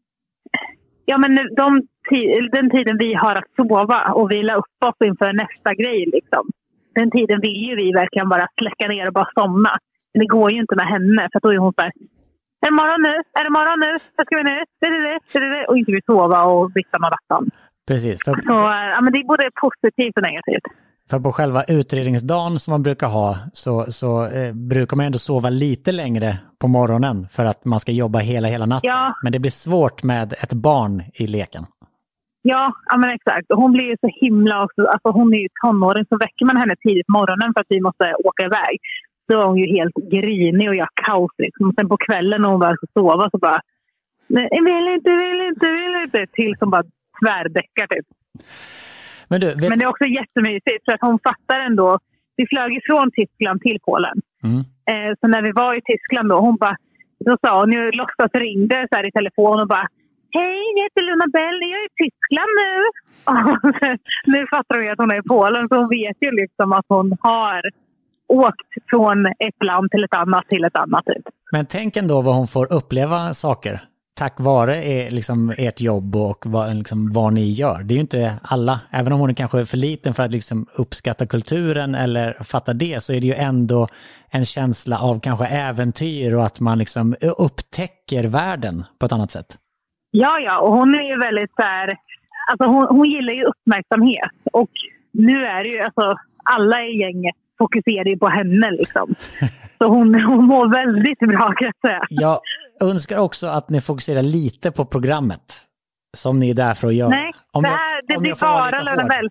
Ja, men de, den tiden vi har att sova och vila upp oss inför nästa grej, liksom. Den tiden vill ju vi verkligen bara släcka ner och bara somna. Men det går ju inte med henne, för då är hon så här... Är det morgon nu? Är det morgon nu? Vad ska vi nu? Det, det, det, det, det. Och inte vill sova och vifta med rattan. Precis. För... Så ja, men det är både positivt och negativt. För på själva utredningsdagen som man brukar ha så, så eh, brukar man ändå sova lite längre på morgonen för att man ska jobba hela, hela natten. Ja. Men det blir svårt med ett barn i leken. Ja, ja men exakt. Och hon blir ju så himla också. Alltså hon är ju tonåring, så väcker man henne tidigt på morgonen för att vi måste åka iväg. Så är hon ju helt grinig och jag kaos liksom. Och sen på kvällen när hon bara ska sova så bara... Nej, vill inte, vill inte, vill inte. Till som bara tvärdäckar typ. Men, du, vet... Men det är också jättemysigt för att hon fattar ändå. Vi flög ifrån Tyskland till Polen. Mm. Eh, så när vi var i Tyskland då, hon bara... Då sa hon ju, låtsas ringde så här i telefon och bara... Hej, jag heter Luna Bell, jag är i Tyskland nu. Och nu fattar hon ju att hon är i Polen, så hon vet ju liksom att hon har åkt från ett land till ett annat till ett annat. Typ. Men tänk ändå vad hon får uppleva saker tack vare er, liksom, ert jobb och vad, liksom, vad ni gör. Det är ju inte alla, även om hon är kanske för liten för att liksom, uppskatta kulturen eller fatta det, så är det ju ändå en känsla av kanske äventyr och att man liksom upptäcker världen på ett annat sätt. Ja, ja, och hon är ju väldigt så här, alltså hon, hon gillar ju uppmärksamhet och nu är det ju, alltså alla i gänget fokuserar ju på henne liksom. Så hon, hon mår väldigt bra, kan jag säga. Jag önskar också att ni fokuserar lite på programmet som ni är där för att göra. Nej, om det, jag, här, det om blir bara Luna Bell.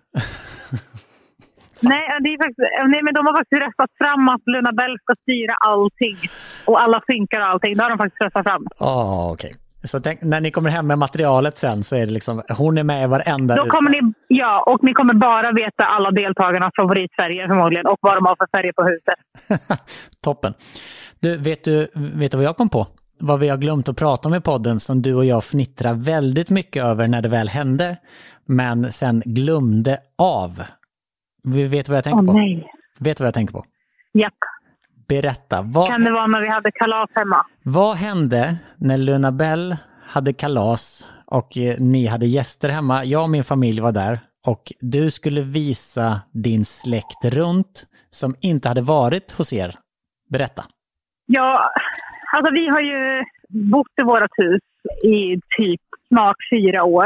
nej, det är faktiskt, nej, men de har faktiskt röstat fram att Luna Bell ska styra allting. Och alla synkar och allting. Det har de faktiskt röstat fram. Ja, oh, okej. Okay. Så tänk, när ni kommer hem med materialet sen så är det liksom, hon är med i varenda Då kommer ni, ja, och ni kommer bara veta alla deltagarnas favoritfärger förmodligen och vad de har för färger på huset. Toppen. Du, vet du, vet du vad jag kom på? vad vi har glömt att prata om i podden som du och jag fnittrar väldigt mycket över när det väl hände, men sen glömde av. Vi vet vad jag tänker Åh, på? nej. Vet vad jag tänker på? Japp. Berätta. Vad, Kan det vara när vi hade kalas hemma? vad hände när Luna Bell hade kalas och eh, ni hade gäster hemma? Jag och min familj var där och du skulle visa din släkt runt som inte hade varit hos er. Berätta. Ja, alltså vi har ju bott i vårt hus i typ snart fyra år.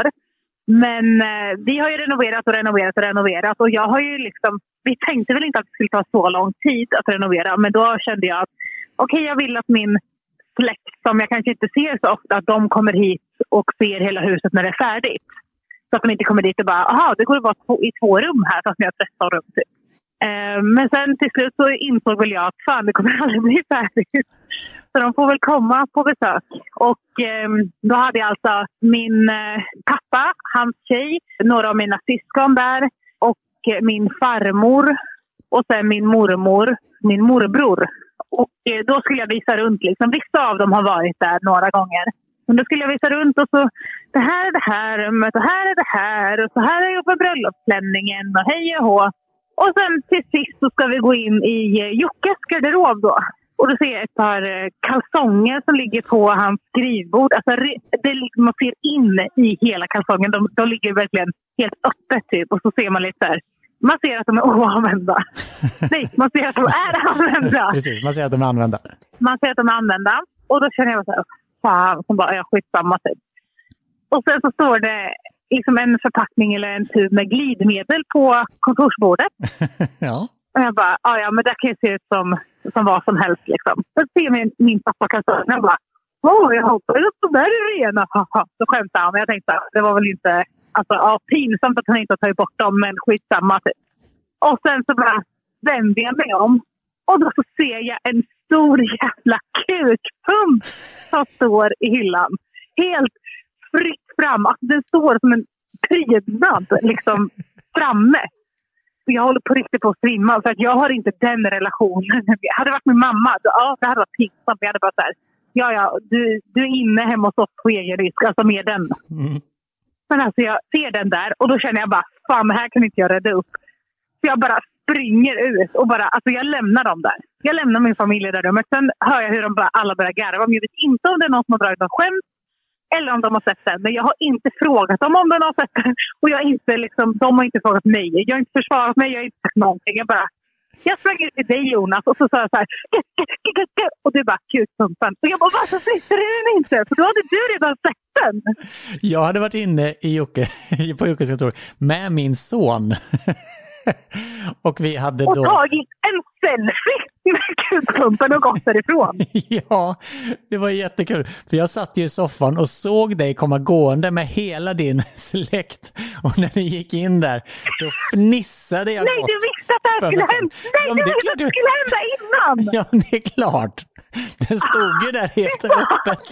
Men eh, vi har ju renoverat och renoverat och renoverat. Och jag har ju liksom, vi tänkte väl inte att det skulle ta så lång tid att renovera. Men då kände jag att okej, okay, jag vill att min släkt som jag kanske inte ser så ofta, att de kommer hit och ser hela huset när det är färdigt. Så att de inte kommer dit och bara, aha, det går att vara två, i två rum här fast ni har tretton rum typ. Eh, men sen till slut så insåg väl jag att fan, det kommer aldrig bli färdigt. Så de får väl komma på besök. Och eh, då hade jag alltså min eh, pappa, hans tjej, några av mina syskon där och eh, min farmor och sen min mormor, min morbror. Och eh, då skulle jag visa runt liksom. Vissa av dem har varit där några gånger. Men då skulle jag visa runt och så, det här är det här rummet och här är det här och så här är jag på bröllopsklänningen och hej och hå. Och sen till sist så ska vi gå in i eh, Jockes garderob då. Och då ser jag ett par eh, kalsonger som ligger på hans skrivbord. Alltså det, man ser in i hela kalsongen. De, de ligger verkligen helt öppet typ. Och så ser man lite där. Man ser att de är oanvända. Nej, man ser att de är använda. Precis, man ser att de är använda. Man ser att de är använda. Och då känner jag så här, fan, som bara, jag skitsamma typ. Och sen så står det liksom en förpackning eller en tub med glidmedel på kontorsbordet. Ja. Och jag bara, ah, ja men det kan ju se ut som, som vad som helst liksom. Så ser min, min pappa kalsonger och bara, åh jag hoppas att de där är rena. Så skämtade han och jag tänkte, det var väl inte, alltså ja, pinsamt att han inte har tagit bort dem, men skitsamma typ. Och sen så bara vände jag mig om och då så ser jag en stor jävla kukpump som står i hyllan. Helt fritt fram, alltså den står som en prydnad liksom framme. Jag håller på riktigt på att svimma för att jag har inte den relationen. Hade det varit min mamma, då, ja, det hade varit pinsamt. Jag hade bara så här, ja, ja, du, du är inne hemma hos oss på egen risk, alltså med den. Mm. Men alltså jag ser den där och då känner jag bara, fan, här kan inte jag rädda upp. Så jag bara springer ut och bara, alltså jag lämnar dem där. Jag lämnar min familj där rummet. Sen hör jag hur de bara, alla börjar garva. Jag vet inte om det är någon som har dragit någon skämt eller om de har sett den. Men jag har inte frågat dem om de har sett den. Och jag har inte liksom, de har inte frågat mig. Jag har inte försvarat mig, jag har inte sagt någonting. Jag bara, jag sprang ut till dig Jonas och så sa jag så här, och du bara, kukpumpen. Och jag bara, varför sitter du den inte? För då hade du redan sett den. Jag hade varit inne i Jocke, på Jockes kontor med min son. Och vi hade då... Och tagit en selfie med kukpumpen och gått därifrån. Ja, det var jättekul. För jag satt ju i soffan och såg dig komma gående med hela din släkt. Och när ni gick in där, då fnissade jag. Nej, gott. Du visste att det här skulle hända. Nej, ja, du det visste att det skulle hända innan. Ja, det är klart. Den stod ju där helt öppet.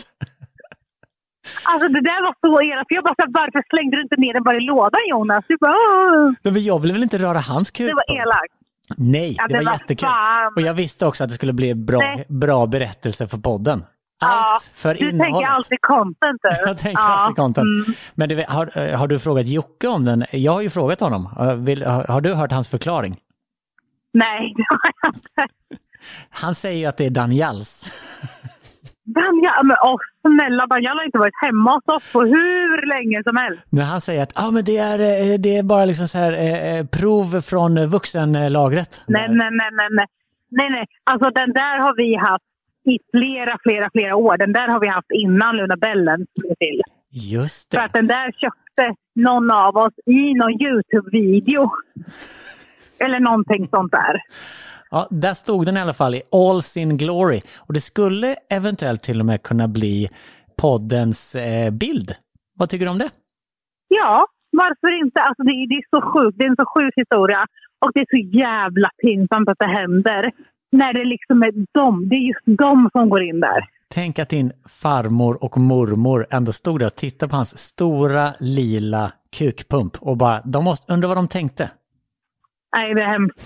Alltså det där var så elakt. Jag bara, varför slängde du inte ner den bara i lådan, Jonas? Du bara, men jag ville väl inte röra hans kuk. Det var elakt. Nej, ja, det, det var, var jättekul. Fan. Och jag visste också att det skulle bli bra, bra berättelse för podden. Allt ja, för du innehållet. tänker alltid content. Du. Jag tänker ja. alltid content. Mm. Men du, har, har du frågat Jocke om den? Jag har ju frågat honom. Vill, har, har du hört hans förklaring? Nej, det har jag inte. Han säger ju att det är Daniels. Daniel, men åh, snälla Daniel har inte varit hemma hos oss på hur länge som helst. Men han säger att ah, men det, är, det är bara liksom så här, eh, prov från vuxenlagret. Nej, nej, nej, nej, nej. Nej, nej. Alltså den där har vi haft i flera, flera, flera år. Den där har vi haft innan Luna Bellen till. Just det. För att den där köpte någon av oss i någon YouTube-video. Eller någonting sånt där. Ja, där stod den i alla fall i all sin glory. Och det skulle eventuellt till och med kunna bli poddens eh, bild. Vad tycker du om det? Ja, varför inte? Alltså det, det är så sjukt. Det är en så sjuk historia. Och det är så jävla pinsamt att det händer. När det liksom är de. Det är just de som går in där. Tänk att din farmor och mormor ändå stod där och tittade på hans stora lila kukpump. Och bara, de måste undra vad de tänkte. Nej, det är hemskt.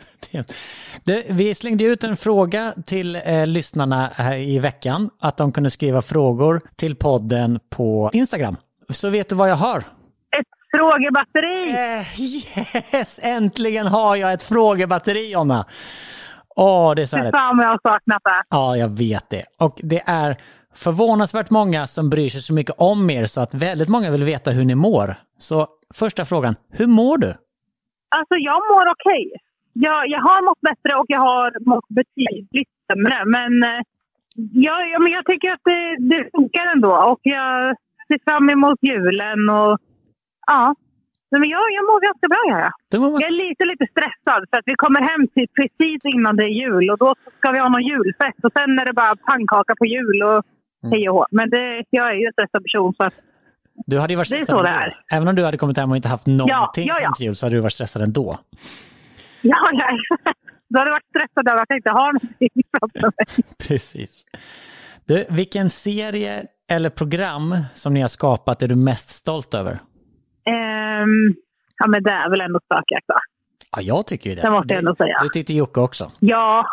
Du, vi slängde ut en fråga till eh, lyssnarna här i veckan att de kunde skriva frågor till podden på Instagram. Så vet du vad jag har? Ett frågebatteri! Eh, yes! Äntligen har jag ett frågebatteri, Jonna. Åh, det är så här. Det är fan jag har saknat det. Ja, jag vet det. Och det är förvånansvärt många som bryr sig så mycket om er så att väldigt många vill veta hur ni mår. Så första frågan, hur mår du? Alltså jag mår okej. Okay. Jag, jag har mått bättre och jag har mått betydligt sämre. Men, eh, jag, jag, men jag tycker att det, det funkar ändå. Och jag ser fram emot julen. Och ja, men jag, jag mår ganska bra. Jag, jag är lite, lite stressad för att vi kommer hem till precis innan det är jul. Och då ska vi ha någon julfest. Och sen är det bara pannkaka på jul och hej och hå. Men det, jag är ju en stressad person så att du hade ju varit stressad det är så det är. Även om du hade kommit hem och inte haft någonting ja, ja, ja. till jul så hade du varit stressad ändå. Ja, ja. Då hade jag varit stressad över att jag inte har någonting framför mig. Precis. Du, vilken serie eller program som ni har skapat är du mest stolt över? Um, ja, men det är väl ändå Spökjakt, va? Ja, jag tycker ju det. Det måste jag ändå säga. Det tyckte Jocke också. Ja.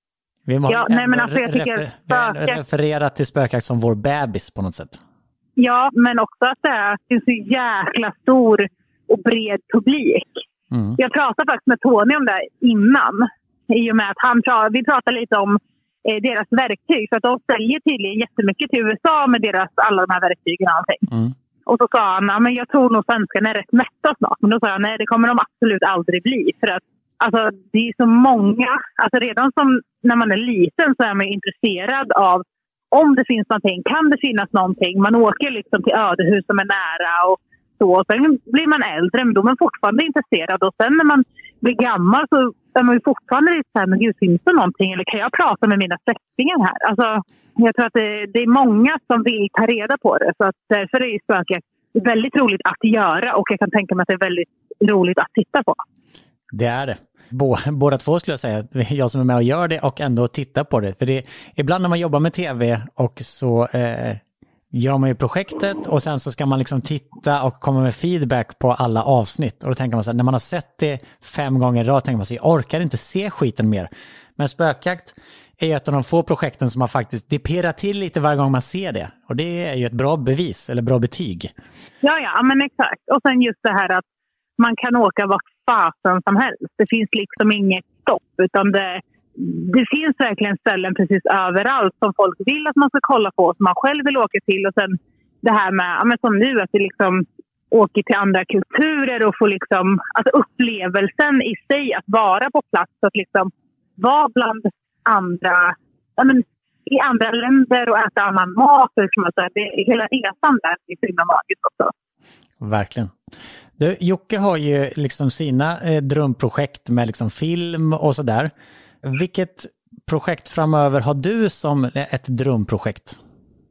Vi måste ja, nej, men alltså jag tycker refer- Spökjakt... referera till Spökjakt som vår bebis på något sätt. Ja, men också att det är en så jäkla stor och bred publik. Mm. Jag pratade faktiskt med Tony om det innan. I och med att han pra- vi pratade lite om eh, deras verktyg. För att de säljer tydligen jättemycket till U S A med deras, alla de här verktygen och allting. Mm. Och så sa han, ja, men jag tror nog svenskarna är rätt mätta snart. Men då sa jag, nej det kommer de absolut aldrig bli. För att alltså, det är så många, alltså redan som när man är liten så är man intresserad av om det finns någonting, kan det finnas någonting. Man åker liksom till ödehus som är nära och så. Och sen blir man äldre, men då är man fortfarande intresserad. Och sen när man blir gammal så är man ju fortfarande lite så här, men gud, finns det någonting? Eller kan jag prata med mina släktingar här? Alltså, jag tror att det, det är många som vill ta reda på det. Så att därför är ju Spökjakt väldigt roligt att göra. Och jag kan tänka mig att det är väldigt roligt att titta på. Det är det. Båda två skulle jag säga. Jag som är med och gör det och ändå tittar på det. För det ibland när man jobbar med tv och så eh, gör man ju projektet och sen så ska man liksom titta och komma med feedback på alla avsnitt. Och då tänker man så här, när man har sett det fem gånger i rad tänker man så här, jag orkar inte se skiten mer. Men Spökjakt är ju ett av de få projekten som man faktiskt, det pirrar till lite varje gång man ser det. Och det är ju ett bra bevis, eller bra betyg. Ja, ja, men exakt. Och sen just det här att man kan åka vart fasen som helst. Det finns liksom inget stopp, utan det, det finns verkligen ställen precis överallt som folk vill att man ska kolla på, som man själv vill åka till. Och sen det här med, ja, men som nu, att vi liksom åker till andra kulturer och får liksom, alltså upplevelsen i sig att vara på plats, att liksom vara bland andra, ja, men i andra länder och äta annan mat. Och liksom, alltså, det, hela resan där är så himla magiskt också. Verkligen. Du, Jocke har ju liksom sina eh, drömprojekt med liksom film och sådär. Vilket projekt framöver har du som ett drömprojekt?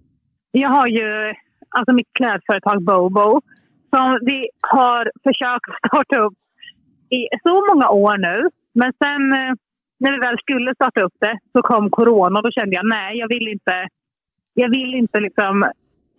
Jag har ju alltså mitt klädföretag Bobo som vi har försökt starta upp i så många år nu. Men sen eh, när vi väl skulle starta upp det så kom corona och då kände jag nej, jag vill inte, jag vill inte liksom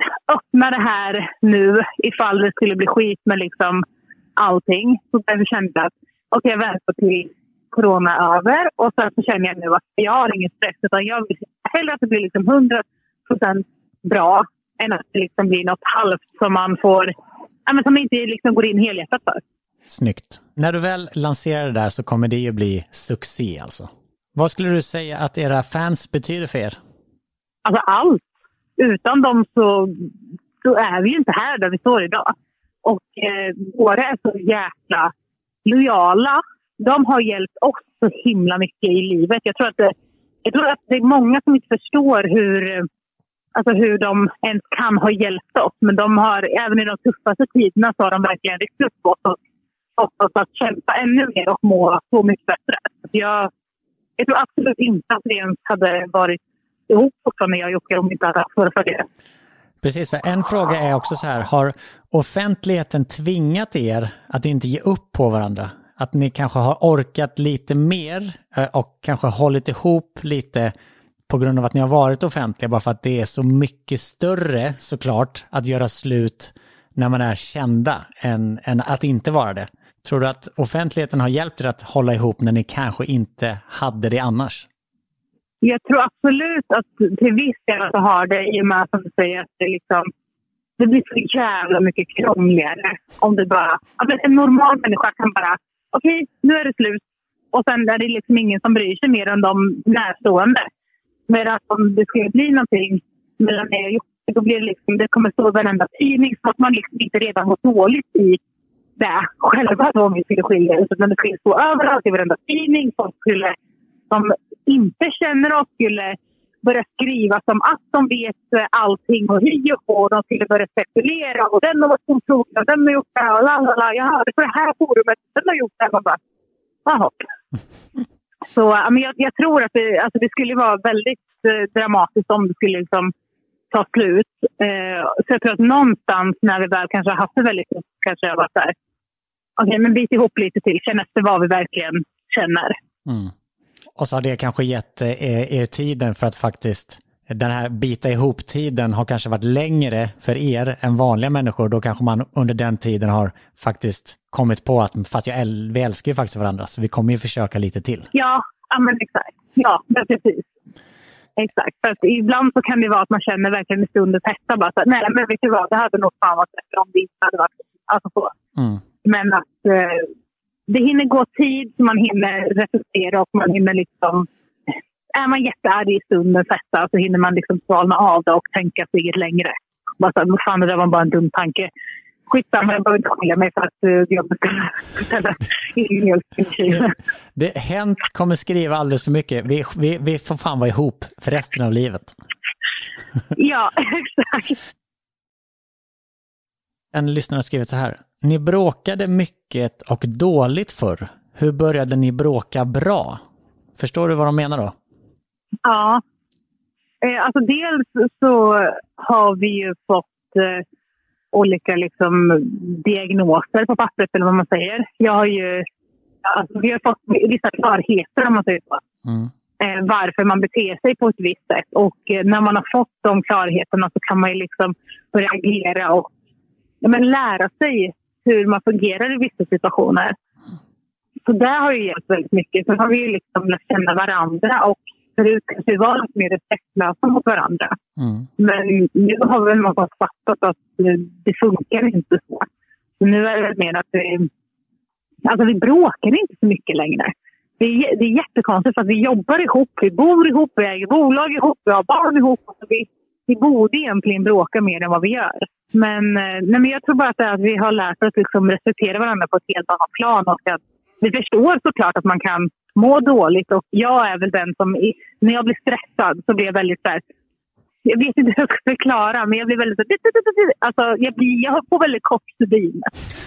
öppna det här nu ifall det skulle bli skit med liksom allting. Så därför kände jag att okej, okay, jag väntar till corona är över och sen så känner jag nu att jag har ingen stress utan jag vill hellre att det blir liksom hundra procent bra än att det liksom blir något halvt som man får, ja, men som inte liksom går in helhjärtat för. Snyggt. När du väl lanserar det där så kommer det ju bli succé alltså. Vad skulle du säga att era fans betyder för er? Alltså allt. Utan dem så, så är vi ju inte här där vi står idag. Och eh, våra är så jäkla lojala. De har hjälpt oss så himla mycket i livet. Jag tror att det, jag tror att det är många som inte förstår hur, alltså hur de ens kan ha hjälpt oss. Men de har, även i de tuffaste tiderna så har de verkligen ryckt upp oss och fått oss att kämpa ännu mer och må så mycket bättre. Jag, jag tror absolut inte att det ens hade varit ihop fortfarande jag och Jocke om vi inte hade haft för det. Precis, för en fråga är också så här, har offentligheten tvingat er att inte ge upp på varandra? Att ni kanske har orkat lite mer och kanske hållit ihop lite på grund av att ni har varit offentliga, bara för att det är så mycket större såklart att göra slut när man är kända än, än att inte vara det. Tror du att offentligheten har hjälpt er att hålla ihop när ni kanske inte hade det annars? Jag tror absolut att till viss del så har det, i och med som du säger att det, liksom, det blir så jävla mycket krångligare om det bara... Alltså en normal människa kan bara, okej, okay, nu är det slut. Och sen är det liksom ingen som bryr sig mer än de närstående. Men att om det skulle bli någonting mellan mig och Jocke, då blir det liksom, det kommer stå varenda tidning så att man liksom inte redan var dåligt i det själva då om vi skulle skilja. Utan det skulle stå överallt i varenda tidning. Folk skulle, som inte känner oss skulle börja skriva som att de vet allting och hej och på. De skulle börja spekulera och den har varit otrogen och den har gjort det här och lalala. Jag hörde på det här forumet, den har gjort det här. Man bara, jaha. Så men jag, jag tror att det, alltså det skulle vara väldigt eh, dramatiskt om det skulle liksom ta slut. Eh, så jag tror att någonstans när vi väl kanske har haft det väldigt kanske jag var så här, okej okay, men bit ihop lite till, känna efter vad vi verkligen känner. Mm. Och så har det kanske gett er, er tiden för att faktiskt, den här bita ihop-tiden har kanske varit längre för er än vanliga människor. Då kanske man under den tiden har faktiskt kommit på att fast jag äl, vi älskar ju faktiskt varandra så vi kommer ju försöka lite till. Ja, ja men exakt. Ja, precis. Exakt. För att ibland så kan det vara att man känner verkligen i stunden hetta bara så, nej men vet du vad, det hade nog fan varit bättre om det inte hade varit alltså så. Mm. Men att eh, det hinner gå tid så man hinner reflektera och man hinner liksom, är man jättearg i stunden fästa så hinner man liksom svalna av det och tänka steget längre. Bara så, vad fan, det där var bara en dum tanke. Skitsamma, jag behöver inte skilja mig för att uh, jag beställer in. Det hänt kommer skriva alldeles för mycket. Vi, vi, vi får fan vara ihop för resten av livet. Ja, exakt. En lyssnare har skrivit så här. Ni bråkade mycket och dåligt förr. Hur började ni bråka bra? Förstår du vad de menar då? Ja. Eh, alltså dels så har vi ju fått eh, olika liksom diagnoser på pappret eller vad man säger. Jag har ju, alltså, vi har fått vissa klarheter om man säger så. Mm. Eh, varför man beter sig på ett visst sätt. Och eh, när man har fått de klarheterna så kan man ju liksom börja agera och ja, men lära sig hur man fungerar i vissa situationer. Så där har ju hjälpt väldigt mycket. Så har vi ju liksom lärt känna varandra och förut kanske vi var lite mer respektlösa mot varandra. Mm. Men nu har vi nog fått fattat att det funkar inte så. Så nu är det mer att vi, alltså vi bråkar inte så mycket längre. Det är, det är jättekonstigt för att vi jobbar ihop, vi bor ihop, vi äger bolag ihop, vi har barn ihop. Så vi, vi borde egentligen bråka mer än vad vi gör. Men, nej, men jag tror bara att, det är att vi har lärt oss liksom respektera varandra på ett helt annat plan och att vi förstår såklart att man kan må dåligt och jag är väl den som, när jag blir stressad så blir jag väldigt så här, jag vet inte hur jag ska förklara men jag blir väldigt så här, alltså jag, blir, jag får väldigt kort stubin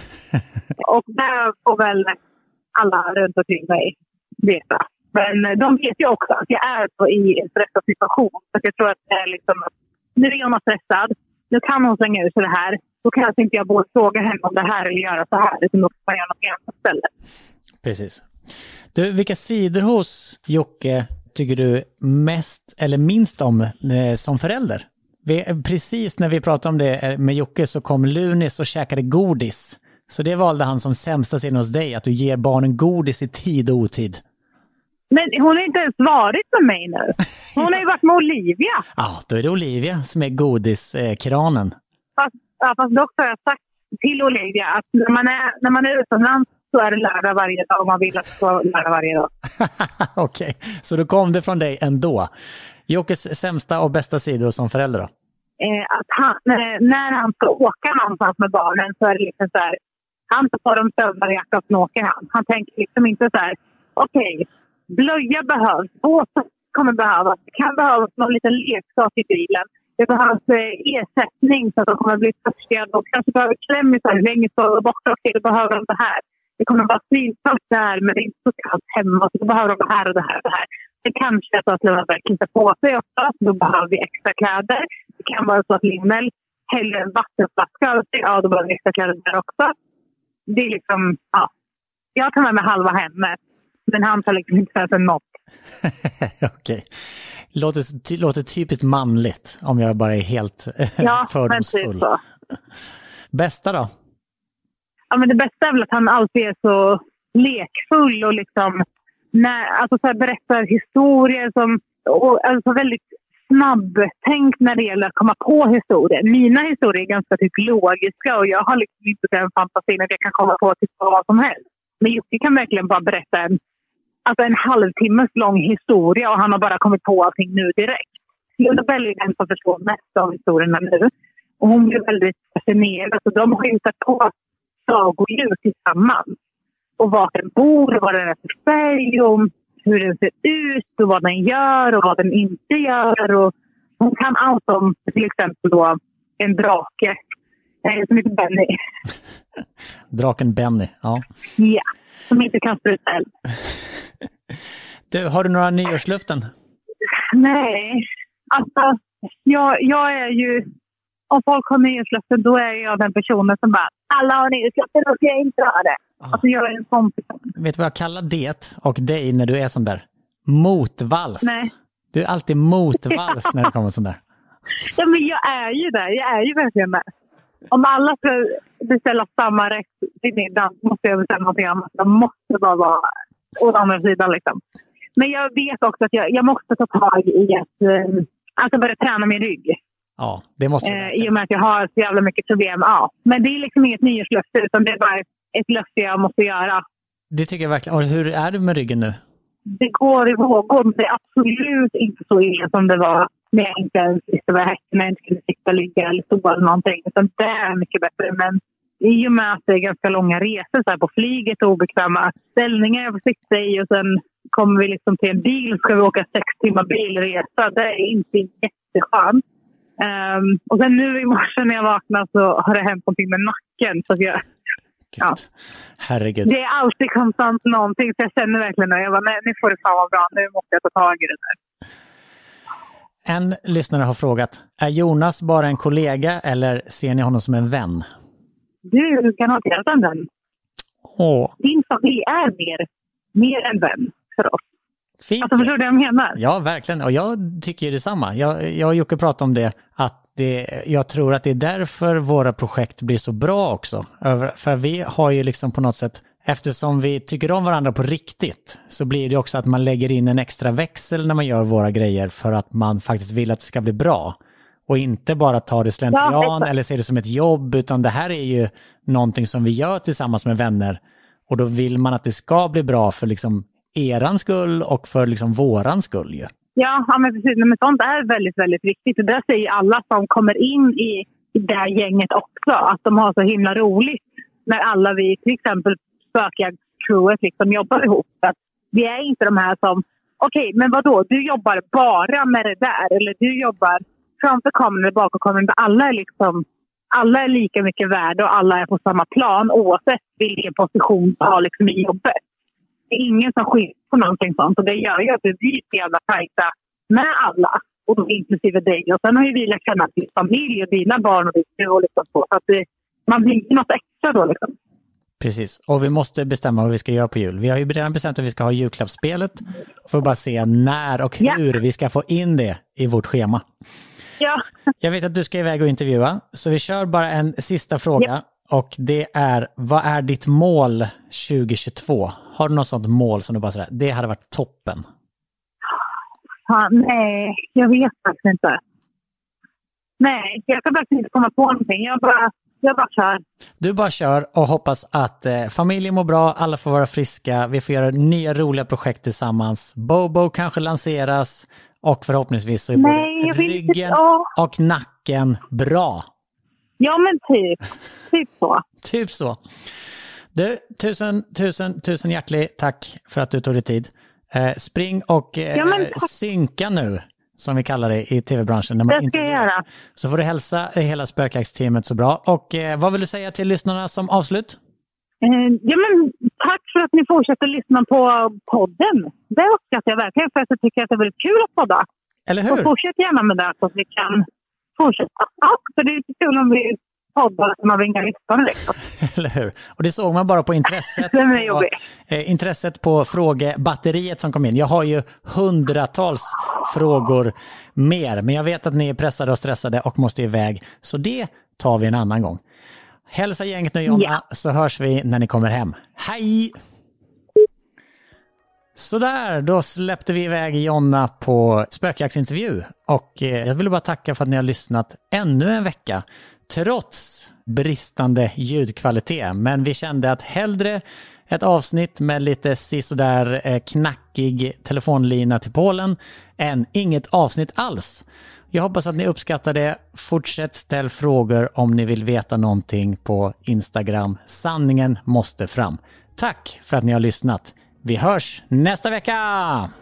och där får väl alla runt omkring mig veta. Men de vet ju också att jag är så i en stressad situation så jag tror att det är liksom, nu är jag stressad, nu kan hon slänga ut så det här, då kanske inte jag borde fråga henne om det här eller göra så här utan då kan man göra något annat istället. Precis. Du, vilka sidor hos Jocke tycker du mest eller minst om eh, som förälder? Vi, precis när vi pratade om det med Jocke så kom Lunis och käkade godis. Så det valde han som sämsta sidan hos dig, att du ger barnen godis i tid och otid. Men hon har inte ens varit med mig nu. Hon har ju varit med Olivia. Ja, då är det Olivia som är godiskranen. Eh, fast, ja, fast dock har jag sagt till Olivia att när man är, när man är utomlands så är det lördag varje dag om man vill att det ska vara lördag varje dag. Okej, okay. Så då kom det från dig ändå. Jockes sämsta och bästa sidor som förälder då? Eh, att han, när han ska åka någonstans med barnen så är det liksom så här, han tar på dem stövlarjacka och åker han. Han tänker liksom inte så här, okej, okay, blöja behövs, båten kommer behövas, det kan behövas någon liten leksak i bilen. Det behövs eh, ersättning så att de kommer bli törstiga. De kanske behöver klämmisar länge så borta och det behöver de det här. Det kommer vara svinkallt där men det är inte så kallt hemma så då behöver de det här och det här och det här. Det kanske är så att Luna verkligen inte på sig ofta så då behöver vi extra kläder. Det kan vara så att Linnell häller en vattenflaska och ja då behöver vi extra kläder där också. Det är liksom, ja. Jag tar med mig halva hemmet men han tar liksom inte för något. Okej. Låter, ty, låter typiskt manligt om jag bara är helt ja, fördomsfull. Så. Bästa då? ja, men det bästa är väl att han alltid är så lekfull och liksom när, alltså så här, berättar historier som och, alltså väldigt snabbtänkt när det gäller att komma på historier. Mina historier är ganska typ logiska och jag har liksom inte den fantasin att jag kan komma på typ vad som helst. Men Jocke kan verkligen bara berätta en, alltså en halvtimmes lång historia och han har bara kommit på allting nu direkt. Isabelle är den som förstår mest av historierna nu. Och hon blir väldigt fascinerad. Alltså, de har hittat på sagodjur tillsammans. Och var den bor, vad den är för färg och hur den ser ut och vad den gör och vad den inte gör. Och hon kan allt om till exempel då en drake eh, som heter Benny. Draken Benny, ja. Ja, som inte kan spruta eld. Du, har du några nyårslöften? Nej, alltså jag, jag är ju, om folk har nyårslöften då är jag den personen som bara, alla har nyårslöften och jag inte har det. Alltså jag är en sån person. Vet du vad jag kallar det och dig när du är sån där? Motvals. Nej. Du är alltid motvals när det kommer sån där. Ja, men jag är ju där. Jag är ju verkligen där. Om alla ska beställa samma rätt till middag måste jag beställa någonting annat. Jag måste bara vara åt andra sidan liksom. Men jag vet också att jag, jag måste ta tag i att eh, alltså börja träna min rygg. Ja, det måste jag. Eh, I och med att jag har så jävla mycket problem. Ja. Men det är liksom inget nyårslöfte utan det är bara ett löfte jag måste göra. Det tycker jag verkligen. Och hur är du med ryggen nu? Det går i vågor, men det är absolut inte så illa som det var när jag inte ens visste vad jag hette, när jag inte kunde sitta, ligga eller stå eller någonting. Utan det är mycket bättre. Men i och med att det är ganska långa resor så här på flyget och obekväma ställningar jag får sitta i och sen kommer vi liksom till en bil och ska vi åka sex timmar bilresa. Det är inte jätteskönt. Um, och sen nu i morse när jag vaknade så har det hänt någonting med nacken. Så jag, ja. Herregud. Det är alltid konstant någonting så jag känner verkligen att jag bara, nej, nu får det fan vara bra. Nu måste jag ta tag i det där. En lyssnare har frågat, är Jonas bara en kollega eller ser ni honom som en vän? Du kan ha helt en vän. Åh. Din familj är mer, mer än vän för oss. Fint. Alltså förstår du vad jag menar? Ja, verkligen. Och jag tycker ju detsamma. Jag, jag och Jocke pratade om det, att det, jag tror att det är därför våra projekt blir så bra också. För vi har ju liksom på något sätt, eftersom vi tycker om varandra på riktigt, så blir det också att man lägger in en extra växel när man gör våra grejer för att man faktiskt vill att det ska bli bra. Och inte bara ta det slentrian ja, eller se det som ett jobb, utan det här är ju någonting som vi gör tillsammans med vänner. Och då vill man att det ska bli bra för liksom eran skull och för liksom våran skull ju. Ja, ja men precis. Men sånt är väldigt, väldigt viktigt. Och det säger alla som kommer in i, i det här gänget också. Att de har så himla roligt när alla vi, till exempel spökjakt-crewet, liksom jobbar ihop. Att vi är inte de här som, okej, okay, men vadå? Du jobbar bara med det där. Eller du jobbar framför kameran eller bakom kameran. Alla är liksom, alla är lika mycket värda och alla är på samma plan oavsett vilken position du har liksom i jobbet. Det är ingen som skiljer på någonting sånt. Och det gör ju att vi blir så jävla tajta med alla. Och då inklusive dig. Och sen har ju vi lärt känna till familj och dina barn och ditt fru och liksom så. Så att det, man blir något extra då liksom. Precis. Och vi måste bestämma vad vi ska göra på jul. Vi har ju redan bestämt att vi ska ha julklappsspelet. För att bara se när och hur ja. vi ska få in det i vårt schema. Ja. Jag vet att du ska iväg och intervjua. Så vi kör bara en sista fråga. Ja. Och det är, vad är ditt mål tjugohundratjugotvå? Har du något sånt mål som du bara säger, det hade varit toppen? Ja, nej, jag vet faktiskt inte. Nej, jag kan faktiskt inte komma på någonting. Jag bara, jag bara kör. Du bara kör och hoppas att eh, familjen mår bra, alla får vara friska. Vi får göra nya roliga projekt tillsammans. Bobo kanske lanseras och förhoppningsvis så är nej, både ryggen inte, och nacken bra. Ja, men typ. Typ så. Typ så. Du, tusen, tusen, tusen hjärtligt tack för att du tog dig tid. Eh, spring och eh, ja, synka nu, som vi kallar det i tv-branschen. När man det ska jag göra. Så får du hälsa hela spökjaktsteamet så bra. Och eh, vad vill du säga till lyssnarna som avslut? Eh, ja, men tack för att ni fortsätter lyssna på podden. Det uppskattar jag verkligen, för att jag tycker att det är väldigt kul att podda. Eller hur? Och fortsätt gärna med det så att vi kan fortsätta. Ja, för det är lite kul om vi poddar som man vingar listan liksom. Eller hur? Och det såg man bara på intresset. Det är jobbigt. På, eh, intresset på frågebatteriet som kom in. Jag har ju hundratals frågor mer, men jag vet att ni är pressade och stressade och måste iväg. Så det tar vi en annan gång. Hälsa gänget nu, Jonna, Ja. så hörs vi när ni kommer hem. Hej! Sådär, då släppte vi iväg Jonna på spökjaktsintervju. Och eh, jag vill bara tacka för att ni har lyssnat ännu en vecka. Trots bristande ljudkvalitet. Men vi kände att hellre ett avsnitt med lite sisådär eh, knackig telefonlina till Polen än inget avsnitt alls. Jag hoppas att ni uppskattar det. Fortsätt ställ frågor om ni vill veta någonting på Instagram. Sanningen måste fram. Tack för att ni har lyssnat. Vi hörs nästa vecka!